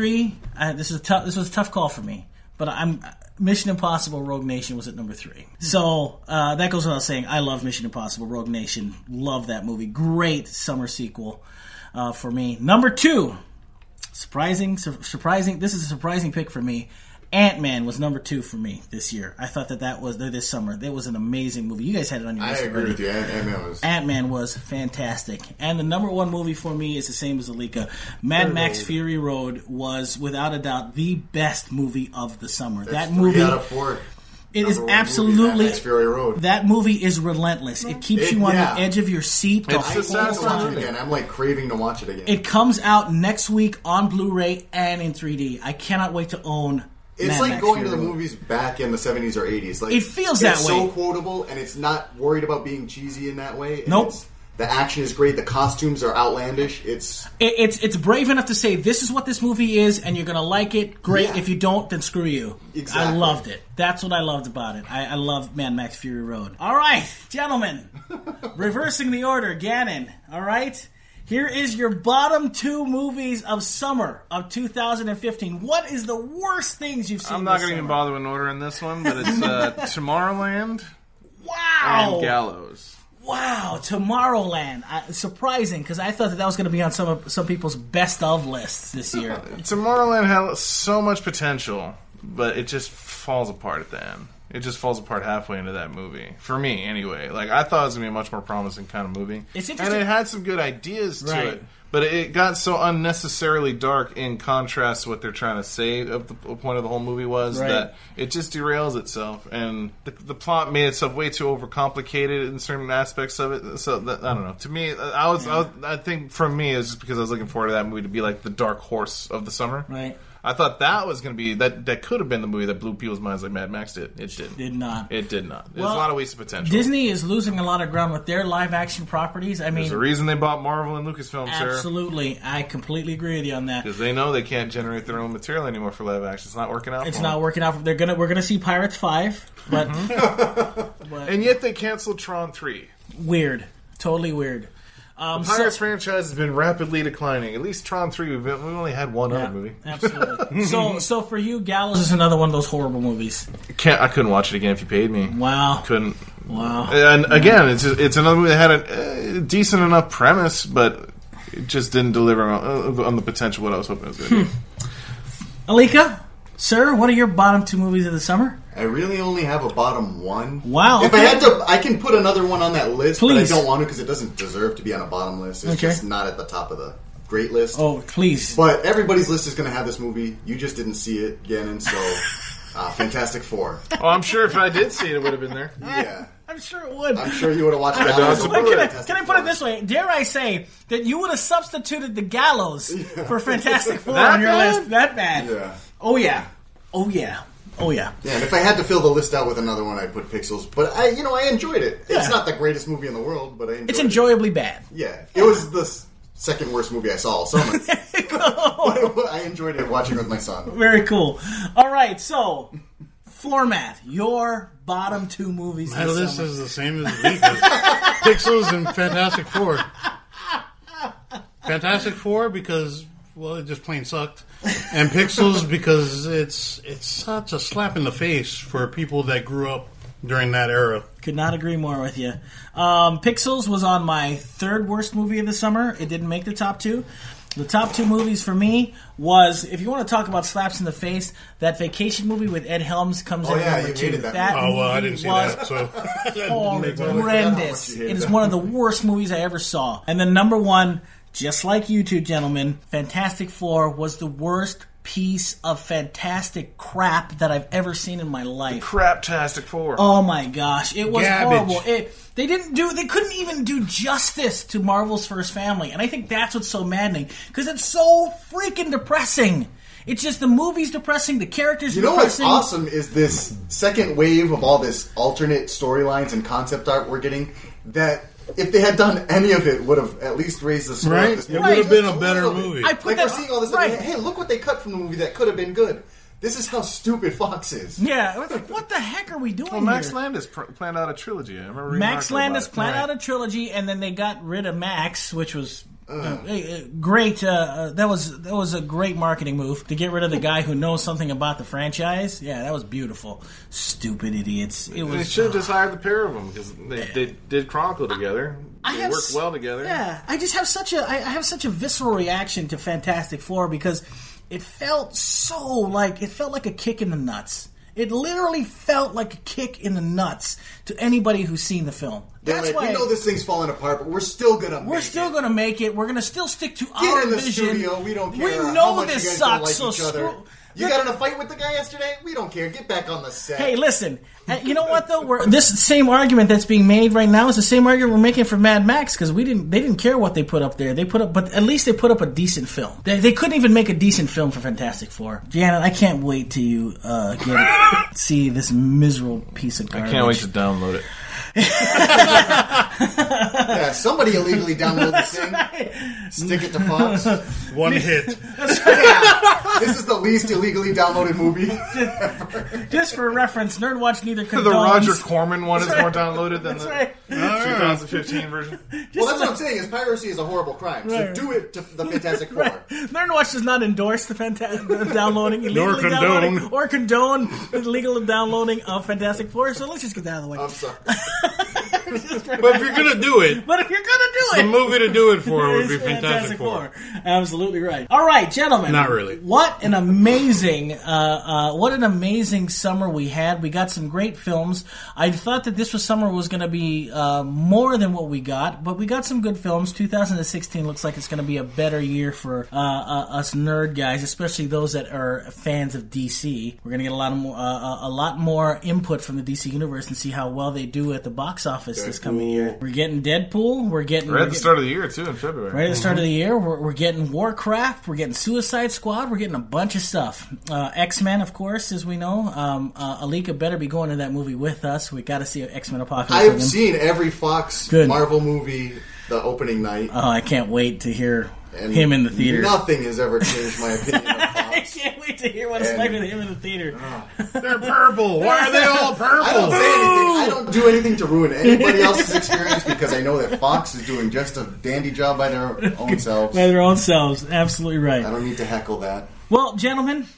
This was a tough call for me, but Mission Impossible: Rogue Nation was at number 3. So that goes without saying. I love Mission Impossible: Rogue Nation. Love that movie. Great summer sequel for me. Number 2. Surprising. This is a surprising pick for me. Ant-Man was number 2 for me this year. I thought that was this summer. That was an amazing movie. You guys had it on your I list agree already. with you. Ant-Man was fantastic. And the number 1 movie for me is the same as Alika. Mad Max Fury Road was, without a doubt, the best movie of the summer. That's that movie, 3 out of 4. it is Number one absolutely... movie, Mad Max Fury Road. That movie is relentless. It keeps you on the edge of your seat the It's I whole just need to satisfying. watch it again. I'm like craving to watch it again. It comes out next week on Blu-ray and in 3D. I cannot wait to own It's Mad like Max going to Fury the Road. movies back in the 70s or 80s. Like It feels that it's way. so quotable, and it's not worried about being cheesy in that way. And Nope. The action is great. The costumes are outlandish. It's brave enough to say this is what this movie is, and you're gonna like it. Great. Yeah. If you don't, then screw you. Exactly. I loved it. That's what I loved about it. I love Mad Max Fury Road. All right, gentlemen, reversing the order. Gannon. All right. Here is your bottom 2 movies of summer of 2015. What is the worst things you've seen? I'm not this going to even summer? bother with an order in this one, but it's Tomorrowland Wow. and Gallows. Wow, Tomorrowland. Surprising, because I thought that was going to be on some people's best of lists this year. Tomorrowland had so much potential, but it just falls apart at the end. It just falls apart halfway into that movie. For me, anyway. Like, I thought it was going to be a much more promising kind of movie. It's interesting. And it had some good ideas to Right. it. But it got so unnecessarily dark in contrast to what they're trying to say of the point of the whole movie was Right. that it just derails itself. And the plot made itself way too overcomplicated in certain aspects of it. So, I don't know. To me, I think for me, it was just because I was looking forward to that movie to be like the dark horse of the summer. Right. I thought that was going to be that could have been the movie that blew people's minds like Mad Max did. It didn't. Did not. It did not. There's Well, a lot of wasted potential. Disney is losing a lot of ground with their live action properties. I mean, There's a reason they bought Marvel and Lucasfilm, sir. absolutely. I completely agree with you on that. Because they know they can't generate their own material anymore for live action. It's not working out. It's for not them. working out. We're gonna see Pirates 5, but, but And yet they canceled Tron 3. weird, totally weird. The Pirates franchise has been rapidly declining. At least Tron 3, we've only had one other movie. Absolutely. so for you, Gallows is another one of those horrible movies. I couldn't watch it again if you paid me. Wow. Couldn't. Wow. And again, it's another movie that had a decent enough premise, but it just didn't deliver on the potential what I was hoping it was going to be. Alika, sir, what are your bottom 2 movies of the summer? I really only have a bottom 1. Wow. If I had to, I can put another one on that list, Please. but I don't want to because it doesn't deserve to be on a bottom list. It's just not at the top of the great list. Oh, please. But everybody's list is going to have this movie. You just didn't see it, Gannon, so Fantastic Four. Oh, I'm sure if I did see it, it would have been there. Yeah. I'm sure it would. I'm sure you would have watched it. Can I put it this way? Dare I say that you would have substituted The Gallows for Fantastic Four on your list? That bad? Yeah. Oh, yeah. Oh, yeah. Oh, yeah. Yeah, and if I had to fill the list out with another one, I'd put Pixels. But I enjoyed it. Yeah. It's not the greatest movie in the world, but I enjoyed it. It's enjoyably bad. Yeah. It was the second worst movie I saw all summer. But I enjoyed it watching with my son. Very cool. All right, so, Floor Mat, your bottom 2 movies My this list summer. is the same as Vika's. Pixels and Fantastic Four. Fantastic Four because, well, it just plain sucked. And Pixels because it's such a slap in the face for people that grew up during that era. Could not agree more with you. Pixels was on my 3rd worst movie of the summer. It didn't make the top 2. The top 2 movies for me was, if you want to talk about slaps in the face, that Vacation movie with Ed Helms comes in at number you 2. hated that Oh, well, I didn't see was that, so... horrendous. It is one of the worst movies I ever saw. And then number 1, just like you two gentlemen, Fantastic Four was the worst piece of fantastic crap that I've ever seen in my life. Craptastic Four. Oh my gosh, it was Garbage. horrible. They couldn't even do justice to Marvel's First Family, and I think that's what's so maddening because it's so freaking depressing. It's just the movie's depressing, the characters. You know what's depressing. awesome is this second wave of all this alternate storylines and concept art we're getting. That if they had done any of it, would have at least raised the score. Right? Of this It movie. would have been a Just better little bit. movie. I put Like that, we're seeing all this. right. Hey, look what they cut from the movie that could have been good. This is how stupid Fox is. Yeah, I was like, what the heck are we doing Well, Max here? Landis planned out a trilogy. I remember reading Max an article Landis about it. planned out a trilogy, and then they got rid of Max, which was great. That was a great marketing move to get rid of the guy who knows something about the franchise. Yeah, that was beautiful. Stupid idiots. It They was. should have just hired the pair of them because they did Chronicle together. They worked well together. Yeah, I just have I have such a visceral reaction to Fantastic Four because it felt like a kick in the nuts. It literally felt like a kick in the nuts to anybody who's seen the film. That's why we know this thing's falling apart, but we're still gonna. we're still going to make it. We're going to still stick to Get our in the vision. studio. We don't care. We how know much this you guys don't sucks. like So each other. screw. You got in a fight with the guy yesterday? We don't care. Get back on the set. Hey, listen. You know what though? This same argument that's being made right now is the same argument we're making for Mad Max because they didn't care what they put up there. But at least they put up a decent film. They couldn't even make a decent film for Fantastic Four. Janet, I can't wait till you see this miserable piece of garbage. I can't wait to download it. Yeah, somebody illegally download this thing, stick it to Fox. One hit. Yeah, this is the least illegally downloaded movie. Just for reference, Nerd Watch neither condones. The Roger Corman one is more downloaded than That's the right. 2015 version. Well, that's what I'm saying. Is piracy is a horrible crime. So Right. do it to the Fantastic Four. Right. Nerd Watch does not endorse the downloading, illegally condone. downloading, or condone illegal downloading of Fantastic Four. So let's just get that out of the way. I'm sorry. But if you're going to do it, But if you're gonna do the it, movie to do it for would it's be Fantastic Four. Absolutely right. All right, gentlemen. Not really. What an amazing summer we had. We got some great films. I thought that this summer was going to be more than what we got, but we got some good films. 2016 looks like it's going to be a better year for us nerd guys, especially those that are fans of DC. We're going to get a lot more input from the DC universe and see how well they do at the box office this coming year. We're getting Deadpool. We're getting Right at the start of the year, too, in February. Right at the start of the year, we're getting Warcraft, we're getting Suicide Squad, we're getting a bunch of stuff. X-Men, of course, as we know. Alika better be going to that movie with us. We got to see X-Men Apocalypse. I've seen every Fox Good. Marvel movie the opening night. Oh, I can't wait to hear And him in the theater. Nothing has ever changed my opinion of I Fox. can't wait to hear what it's like with him in the theater. They're purple. Why are they all purple? I don't say anything. I don't do anything to ruin anybody else's experience because I know that Fox is doing just a dandy job by their own selves. By their own selves. Absolutely right. I don't need to heckle that. Well, gentlemen,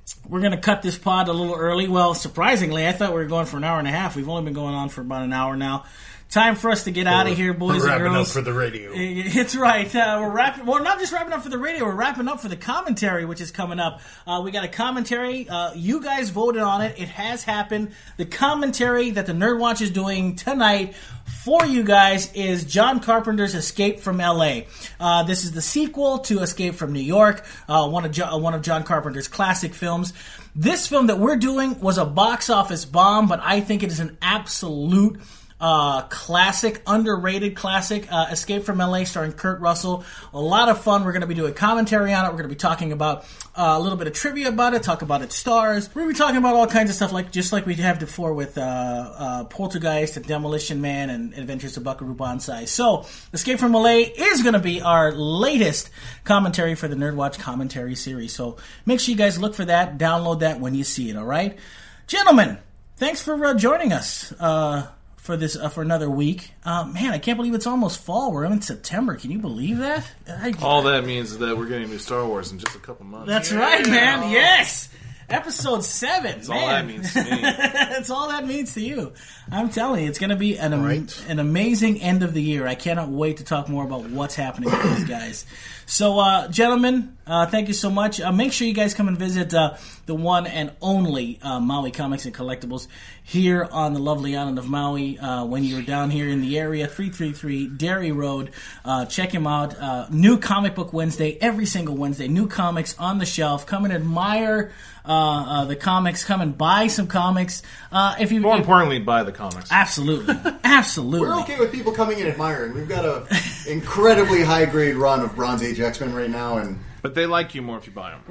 we're going to cut this pod a little early. Well, surprisingly, I thought we were going for an hour and a half. We've only been going on for about an hour now. Time for us to get out of here, boys and girls. We're wrapping up for the radio. It's right. We're wrapping. Well, not just wrapping up for the radio. We're wrapping up for the commentary, which is coming up. We got a commentary. You guys voted on it. It has happened. The commentary that the Nerd Watch is doing tonight for you guys is John Carpenter's Escape from L.A. This is the sequel to Escape from New York, one of John Carpenter's classic films. This film that we're doing was a box office bomb, but I think it is an absolute classic, underrated classic, Escape from LA, starring Kurt Russell. A lot of fun. We're going to be doing commentary on it. We're going to be talking about a little bit of trivia about it, talk about its stars. We're going to be talking about all kinds of stuff, just like we have before with Poltergeist and Demolition Man and Adventures of Buckaroo Banzai. So, Escape from LA is going to be our latest commentary for the Nerd Watch commentary series. So, make sure you guys look for that, download that when you see it, all right? Gentlemen, thanks for joining us. For this for another week. Man, I can't believe it's almost fall. We're in September. Can you believe that? All that means is that we're getting new Star Wars in just a couple months. That's right, man. Yes. Episode 7. That's all that means to me. That's all that means to you. I'm telling you, it's going to be an amazing end of the year. I cannot wait to talk more about what's happening with these guys. So, gentlemen, thank you so much. Make sure you guys come and visit the one and only Maui Comics and Collectibles here on the lovely island of Maui. When you're down here in the area, 333 Derry Road, check him out. New Comic Book Wednesday, every single Wednesday. New comics on the shelf. Come and admire the comics. Come and buy some comics. More importantly, buy the comics. Absolutely. Absolutely. We're okay with people coming and admiring. We've got an incredibly high-grade run of Bronze Age X-Men right now, but they like you more if you buy them.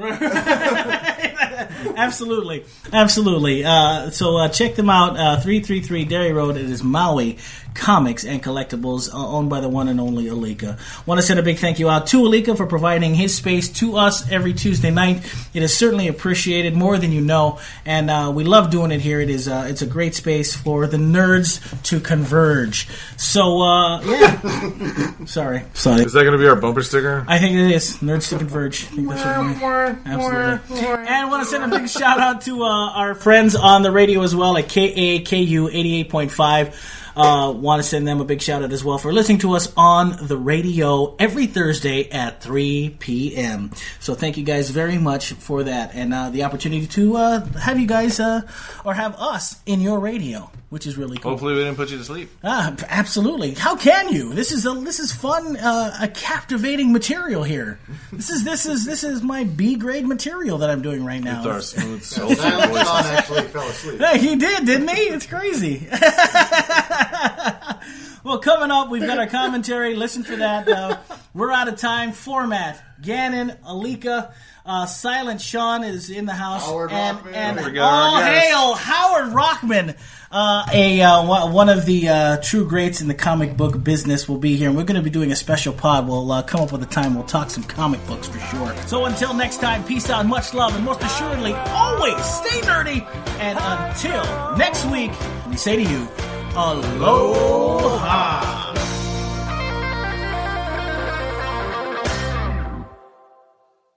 Absolutely. Absolutely. So check them out, 333 Derry Road. It is Maui Comics and Collectibles, owned by the one and only Alika. Want to send a big thank you out to Alika for providing his space to us every Tuesday night. It is certainly appreciated, more than you know, and we love doing it here. It's a great space for the nerds to converge. So, yeah. Sorry. Is that going to be our bumper sticker? I think it is. Nerds to converge. I think that's what it means. Absolutely. And I want to send a big shout out to our friends on the radio as well at KAKU 88.5. Want to send them a big shout out as well for listening to us on the radio every Thursday at 3 p.m. So thank you guys very much for that and the opportunity to have you guys or have us in your radio, which is really cool. Hopefully we didn't put you to sleep. Absolutely. How can you? This is fun, a captivating material here. This is my B grade material that I'm doing right now. With our smooth soul voices. Sean actually fell asleep. Hey, he did, didn't he? It's crazy. Well, coming up, we've got our commentary. Listen for that. We're out of time. Format: Gannon, Alika, Silent Sean is in the house, Howard Rockman. and all hail Howard Rockman. One of the true greats in the comic book business will be here, and we're going to be doing a special pod. We'll come up with a time. We'll talk some comic books for sure. So until next time, peace out, much love, and most assuredly, always stay nerdy. And until next week, we say to you, aloha.